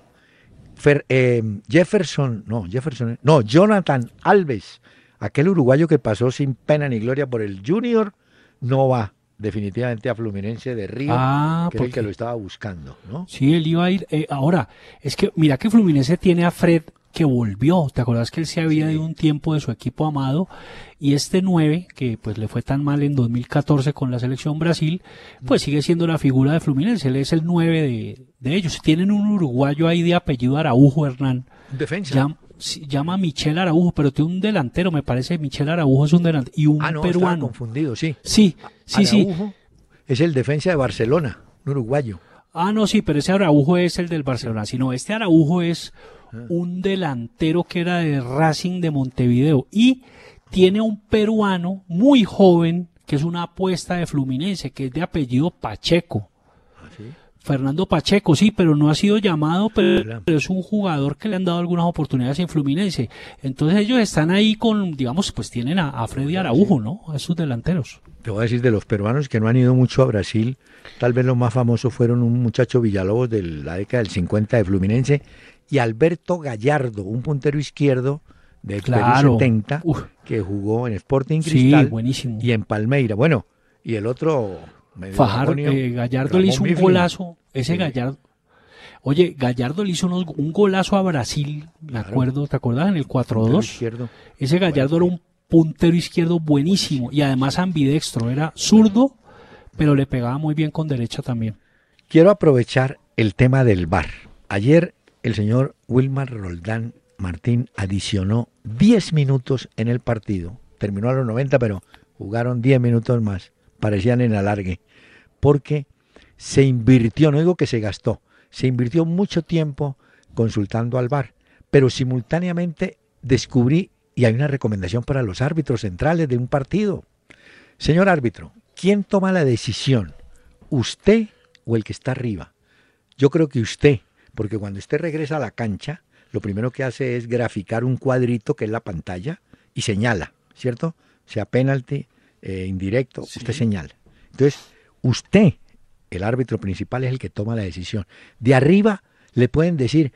Speaker 2: Jonathan Alves, aquel uruguayo que pasó sin pena ni gloria por el Junior, no va definitivamente a Fluminense de Río, que es el que lo estaba buscando, ¿no?
Speaker 3: Sí, él iba a ir. Ahora, es que mira que Fluminense tiene a Fred, que volvió. ¿Te acordás que él se había ido un tiempo de su equipo amado? Y este 9, que pues le fue tan mal en 2014 con la selección Brasil, pues sigue siendo la figura de Fluminense. Él es el 9 de ellos. Tienen un uruguayo ahí de apellido Araujo, Hernán.
Speaker 2: Defensa.
Speaker 3: Llama Michel Araujo, pero tiene un delantero, me parece. Michel Araujo es un delantero. Y un peruano. Estaba
Speaker 2: confundido, sí.
Speaker 3: Sí.
Speaker 2: Araujo es el defensa de Barcelona, un uruguayo.
Speaker 3: No, sí, pero ese Araujo es el del Barcelona. Sino este Araujo es un delantero que era de Racing de Montevideo. Y tiene un peruano muy joven, que es una apuesta de Fluminense, que es de apellido Pacheco.
Speaker 2: ¿Sí?
Speaker 3: Fernando Pacheco, sí, pero no ha sido llamado, pero es un jugador que le han dado algunas oportunidades en Fluminense. Entonces ellos están ahí con, digamos, pues tienen a Freddy Araujo, ¿no? A esos delanteros.
Speaker 2: Te voy a decir de los peruanos que no han ido mucho a Brasil, tal vez los más famosos fueron un muchacho Villalobos de la década del 50 de Fluminense y Alberto Gallardo, un puntero izquierdo de Perú 70, que jugó en Sporting Cristal y en Palmeira. Bueno, y el otro...
Speaker 3: Gallardo Ramón le hizo un golazo, Gallardo. Oye, Gallardo le hizo un golazo a Brasil, me acuerdo, ¿te acordás? En el 4-2. Ese Gallardo era un puntero izquierdo buenísimo y además ambidextro, era zurdo, pero le pegaba muy bien con derecha también.
Speaker 2: Quiero aprovechar el tema del VAR. Ayer el señor Wilmar Roldán Martín adicionó 10 minutos en el partido. Terminó a los 90, pero jugaron 10 minutos más. Parecían en alargue, porque se invirtió, no digo que se gastó, se invirtió mucho tiempo consultando al VAR, pero simultáneamente descubrí, y hay una recomendación para los árbitros centrales de un partido. Señor árbitro, ¿quién toma la decisión? ¿Usted o el que está arriba? Yo creo que usted, porque cuando usted regresa a la cancha, lo primero que hace es graficar un cuadrito que es la pantalla y señala, ¿cierto? Sea penalti, indirecto, sí. Usted señala. Entonces, usted, el árbitro principal, es el que toma la decisión. De arriba le pueden decir,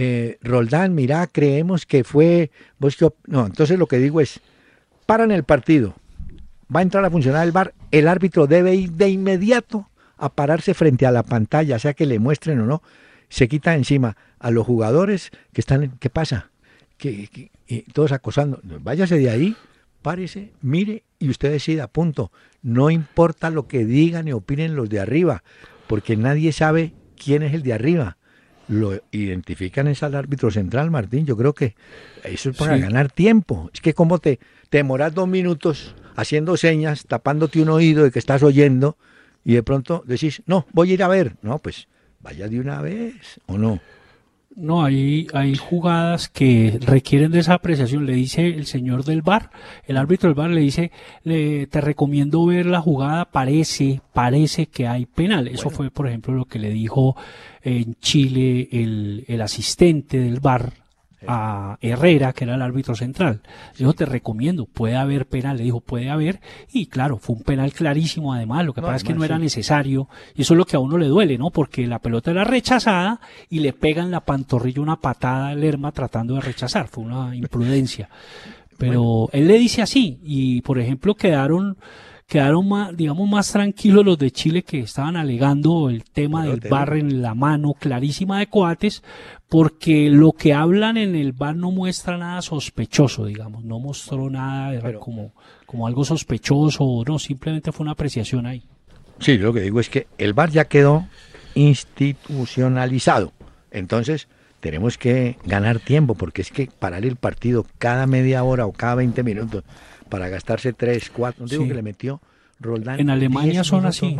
Speaker 2: Roldán, mira, creemos que fue... No, entonces lo que digo es, paran el partido, va a entrar a funcionar el VAR, el árbitro debe ir de inmediato a pararse frente a la pantalla, sea que le muestren o no, se quita encima a los jugadores que están... ¿Qué pasa? Que todos acosando. Váyase de ahí, párese, mire y usted decida, punto. No importa lo que digan y opinen los de arriba, porque nadie sabe quién es el de arriba. Lo identifican es al árbitro central, Martín. Yo creo que eso es para ganar tiempo. Es que como te demoras 2 minutos haciendo señas, tapándote un oído de que estás oyendo y de pronto decís, no, voy a ir a ver. No, pues vaya de una vez, ¿o no?
Speaker 3: No, hay jugadas que requieren de esa apreciación. Le dice el señor del VAR, el árbitro del VAR le dice, te recomiendo ver la jugada, parece que hay penal. Eso fue, por ejemplo, lo que le dijo en Chile el asistente del VAR a Herrera, que era el árbitro central. Dijo, te recomiendo, puede haber penal. Le dijo, puede haber, y claro, fue un penal clarísimo además. Lo que pasa es que no era necesario, y eso es lo que a uno le duele, ¿no? Porque la pelota era rechazada y le pegan la pantorrilla una patada a Lerma tratando de rechazar. Fue una imprudencia. Pero él le dice así, y por ejemplo quedaron más, digamos, más tranquilos los de Chile, que estaban alegando el tema del VAR en la mano clarísima de Coates, porque lo que hablan en el VAR no muestra nada sospechoso, digamos, no mostró nada como algo sospechoso, no, simplemente fue una apreciación ahí.
Speaker 2: Sí, lo que digo es que el VAR ya quedó institucionalizado, entonces tenemos que ganar tiempo, porque es que parar el partido cada media hora o cada 20 minutos para gastarse 3, 4, no digo que le metió Roldán.
Speaker 3: En Alemania son así.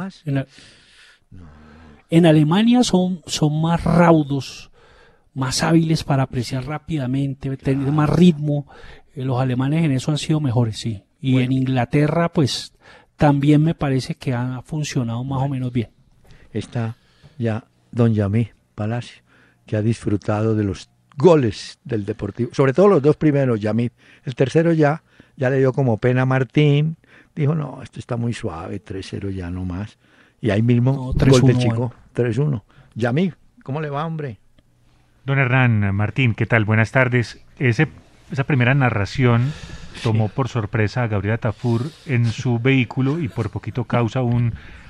Speaker 3: En Alemania son más raudos, más hábiles para apreciar rápidamente, tener más ritmo. Los alemanes en eso han sido mejores, sí. Y en Inglaterra, pues, también me parece que ha funcionado más o menos bien.
Speaker 2: Está ya don Yamí Palacio, que ha disfrutado de los goles del Deportivo, sobre todo los 2 primeros, Yamí. El tercero ya le dio como pena a Martín, dijo, no, esto está muy suave, 3-0 ya no más. Y ahí mismo, gol de Chico, 3-1. Yamí, ¿cómo le va, hombre?
Speaker 5: Don Hernán, Martín, ¿qué tal? Buenas tardes. Esa primera narración tomó por sorpresa a Gabriela Tafur en su vehículo y por poquito causa un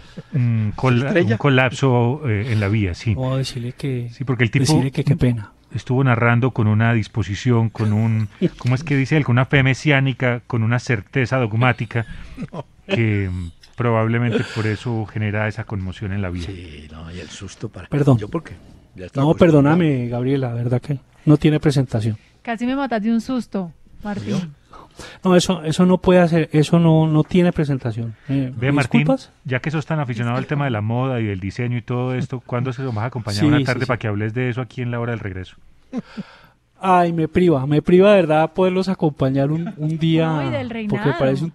Speaker 5: colapso en la vía, sí.
Speaker 3: Oh, decirle que,
Speaker 5: sí, porque el tipo
Speaker 3: qué pena.
Speaker 5: Estuvo narrando con una disposición, ¿cómo es que dice él? Con una fe mesiánica, con una certeza dogmática, que probablemente por eso genera esa conmoción en la vida.
Speaker 2: Sí, no, y el susto para...
Speaker 3: Perdón.
Speaker 2: ¿Yo por qué?
Speaker 3: No, perdóname, Gabriela, la verdad que no tiene presentación.
Speaker 6: Casi me matas de un susto, Martín.
Speaker 3: No, eso no puede hacer, eso no tiene presentación.
Speaker 5: Ve, Martín, ya que sos tan aficionado al tema de la moda y del diseño y todo esto, ¿cuándo se nos vas a acompañar una tarde para que hables de eso aquí en la hora del regreso?
Speaker 3: Ay, me priva de verdad poderlos acompañar un día.
Speaker 6: No, y del reinado.
Speaker 3: Porque parece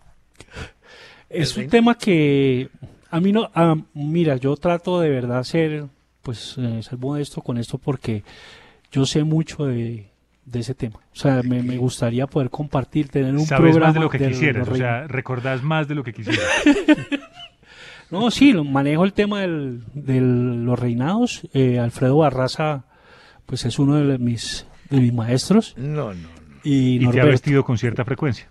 Speaker 3: es un tema que a mí no, mira, yo trato de verdad ser modesto con esto, porque yo sé mucho de ese tema. O sea, me gustaría poder compartir, tener un
Speaker 5: Sabes
Speaker 3: programa.
Speaker 5: Más de lo que quisieras, o sea, recordás más de lo que quisieras.
Speaker 3: No, sí, manejo el tema de los reinados. Alfredo Barraza, pues es uno de mis maestros.
Speaker 2: No.
Speaker 3: Y
Speaker 5: te ha vestido con cierta frecuencia.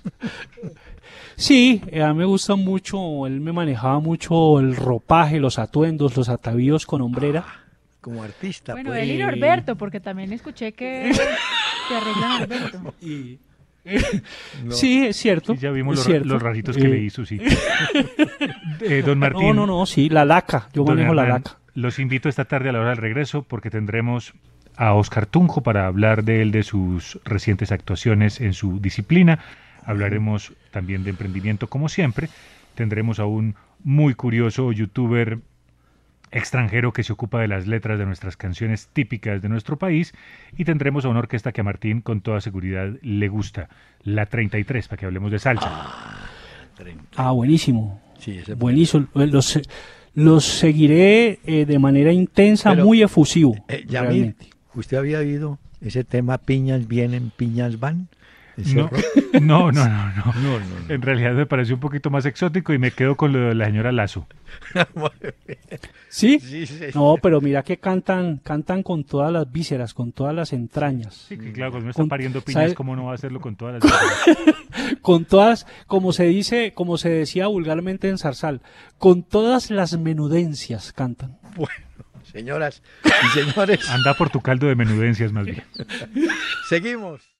Speaker 3: Sí, a mí me gusta mucho, él me manejaba mucho el ropaje, los atuendos, los atavíos con hombrera.
Speaker 2: Como artista.
Speaker 6: Bueno,
Speaker 2: pues.
Speaker 6: él y Norberto, porque también escuché que te arreglan Norberto.
Speaker 2: No.
Speaker 3: Sí, es cierto.
Speaker 5: Sí, ya vimos
Speaker 3: los
Speaker 5: rajitos que le hizo, sí. Don Martín.
Speaker 3: No, sí, la laca, yo manejo la laca.
Speaker 5: Los invito esta tarde a la hora del regreso, porque tendremos a Oscar Tunjo para hablar de sus recientes actuaciones en su disciplina. Hablaremos también de emprendimiento, como siempre. Tendremos a un muy curioso youtuber extranjero que se ocupa de las letras de nuestras canciones típicas de nuestro país, y tendremos a una orquesta que a Martín con toda seguridad le gusta, la 33, para que hablemos de salsa.
Speaker 3: Buenísimo.
Speaker 2: Sí,
Speaker 3: buenísimo. Los seguiré de manera intensa. Pero, muy efusivo.
Speaker 2: Realmente. ¿Usted había oído ese tema piñas vienen, piñas van?
Speaker 5: No. En realidad me pareció un poquito más exótico y me quedo con lo de la señora Lazo.
Speaker 3: ¿Sí? No, pero mira que cantan con todas las vísceras, con todas las entrañas.
Speaker 5: Sí, que claro, cuando uno está pariendo piñas, ¿sabes? ¿Cómo no va a hacerlo con todas las vísceras?
Speaker 3: Con todas, como se decía vulgarmente en Zarzal, con todas las menudencias cantan.
Speaker 2: Bueno, señoras y señores.
Speaker 5: Anda por tu caldo de menudencias más bien.
Speaker 2: Seguimos.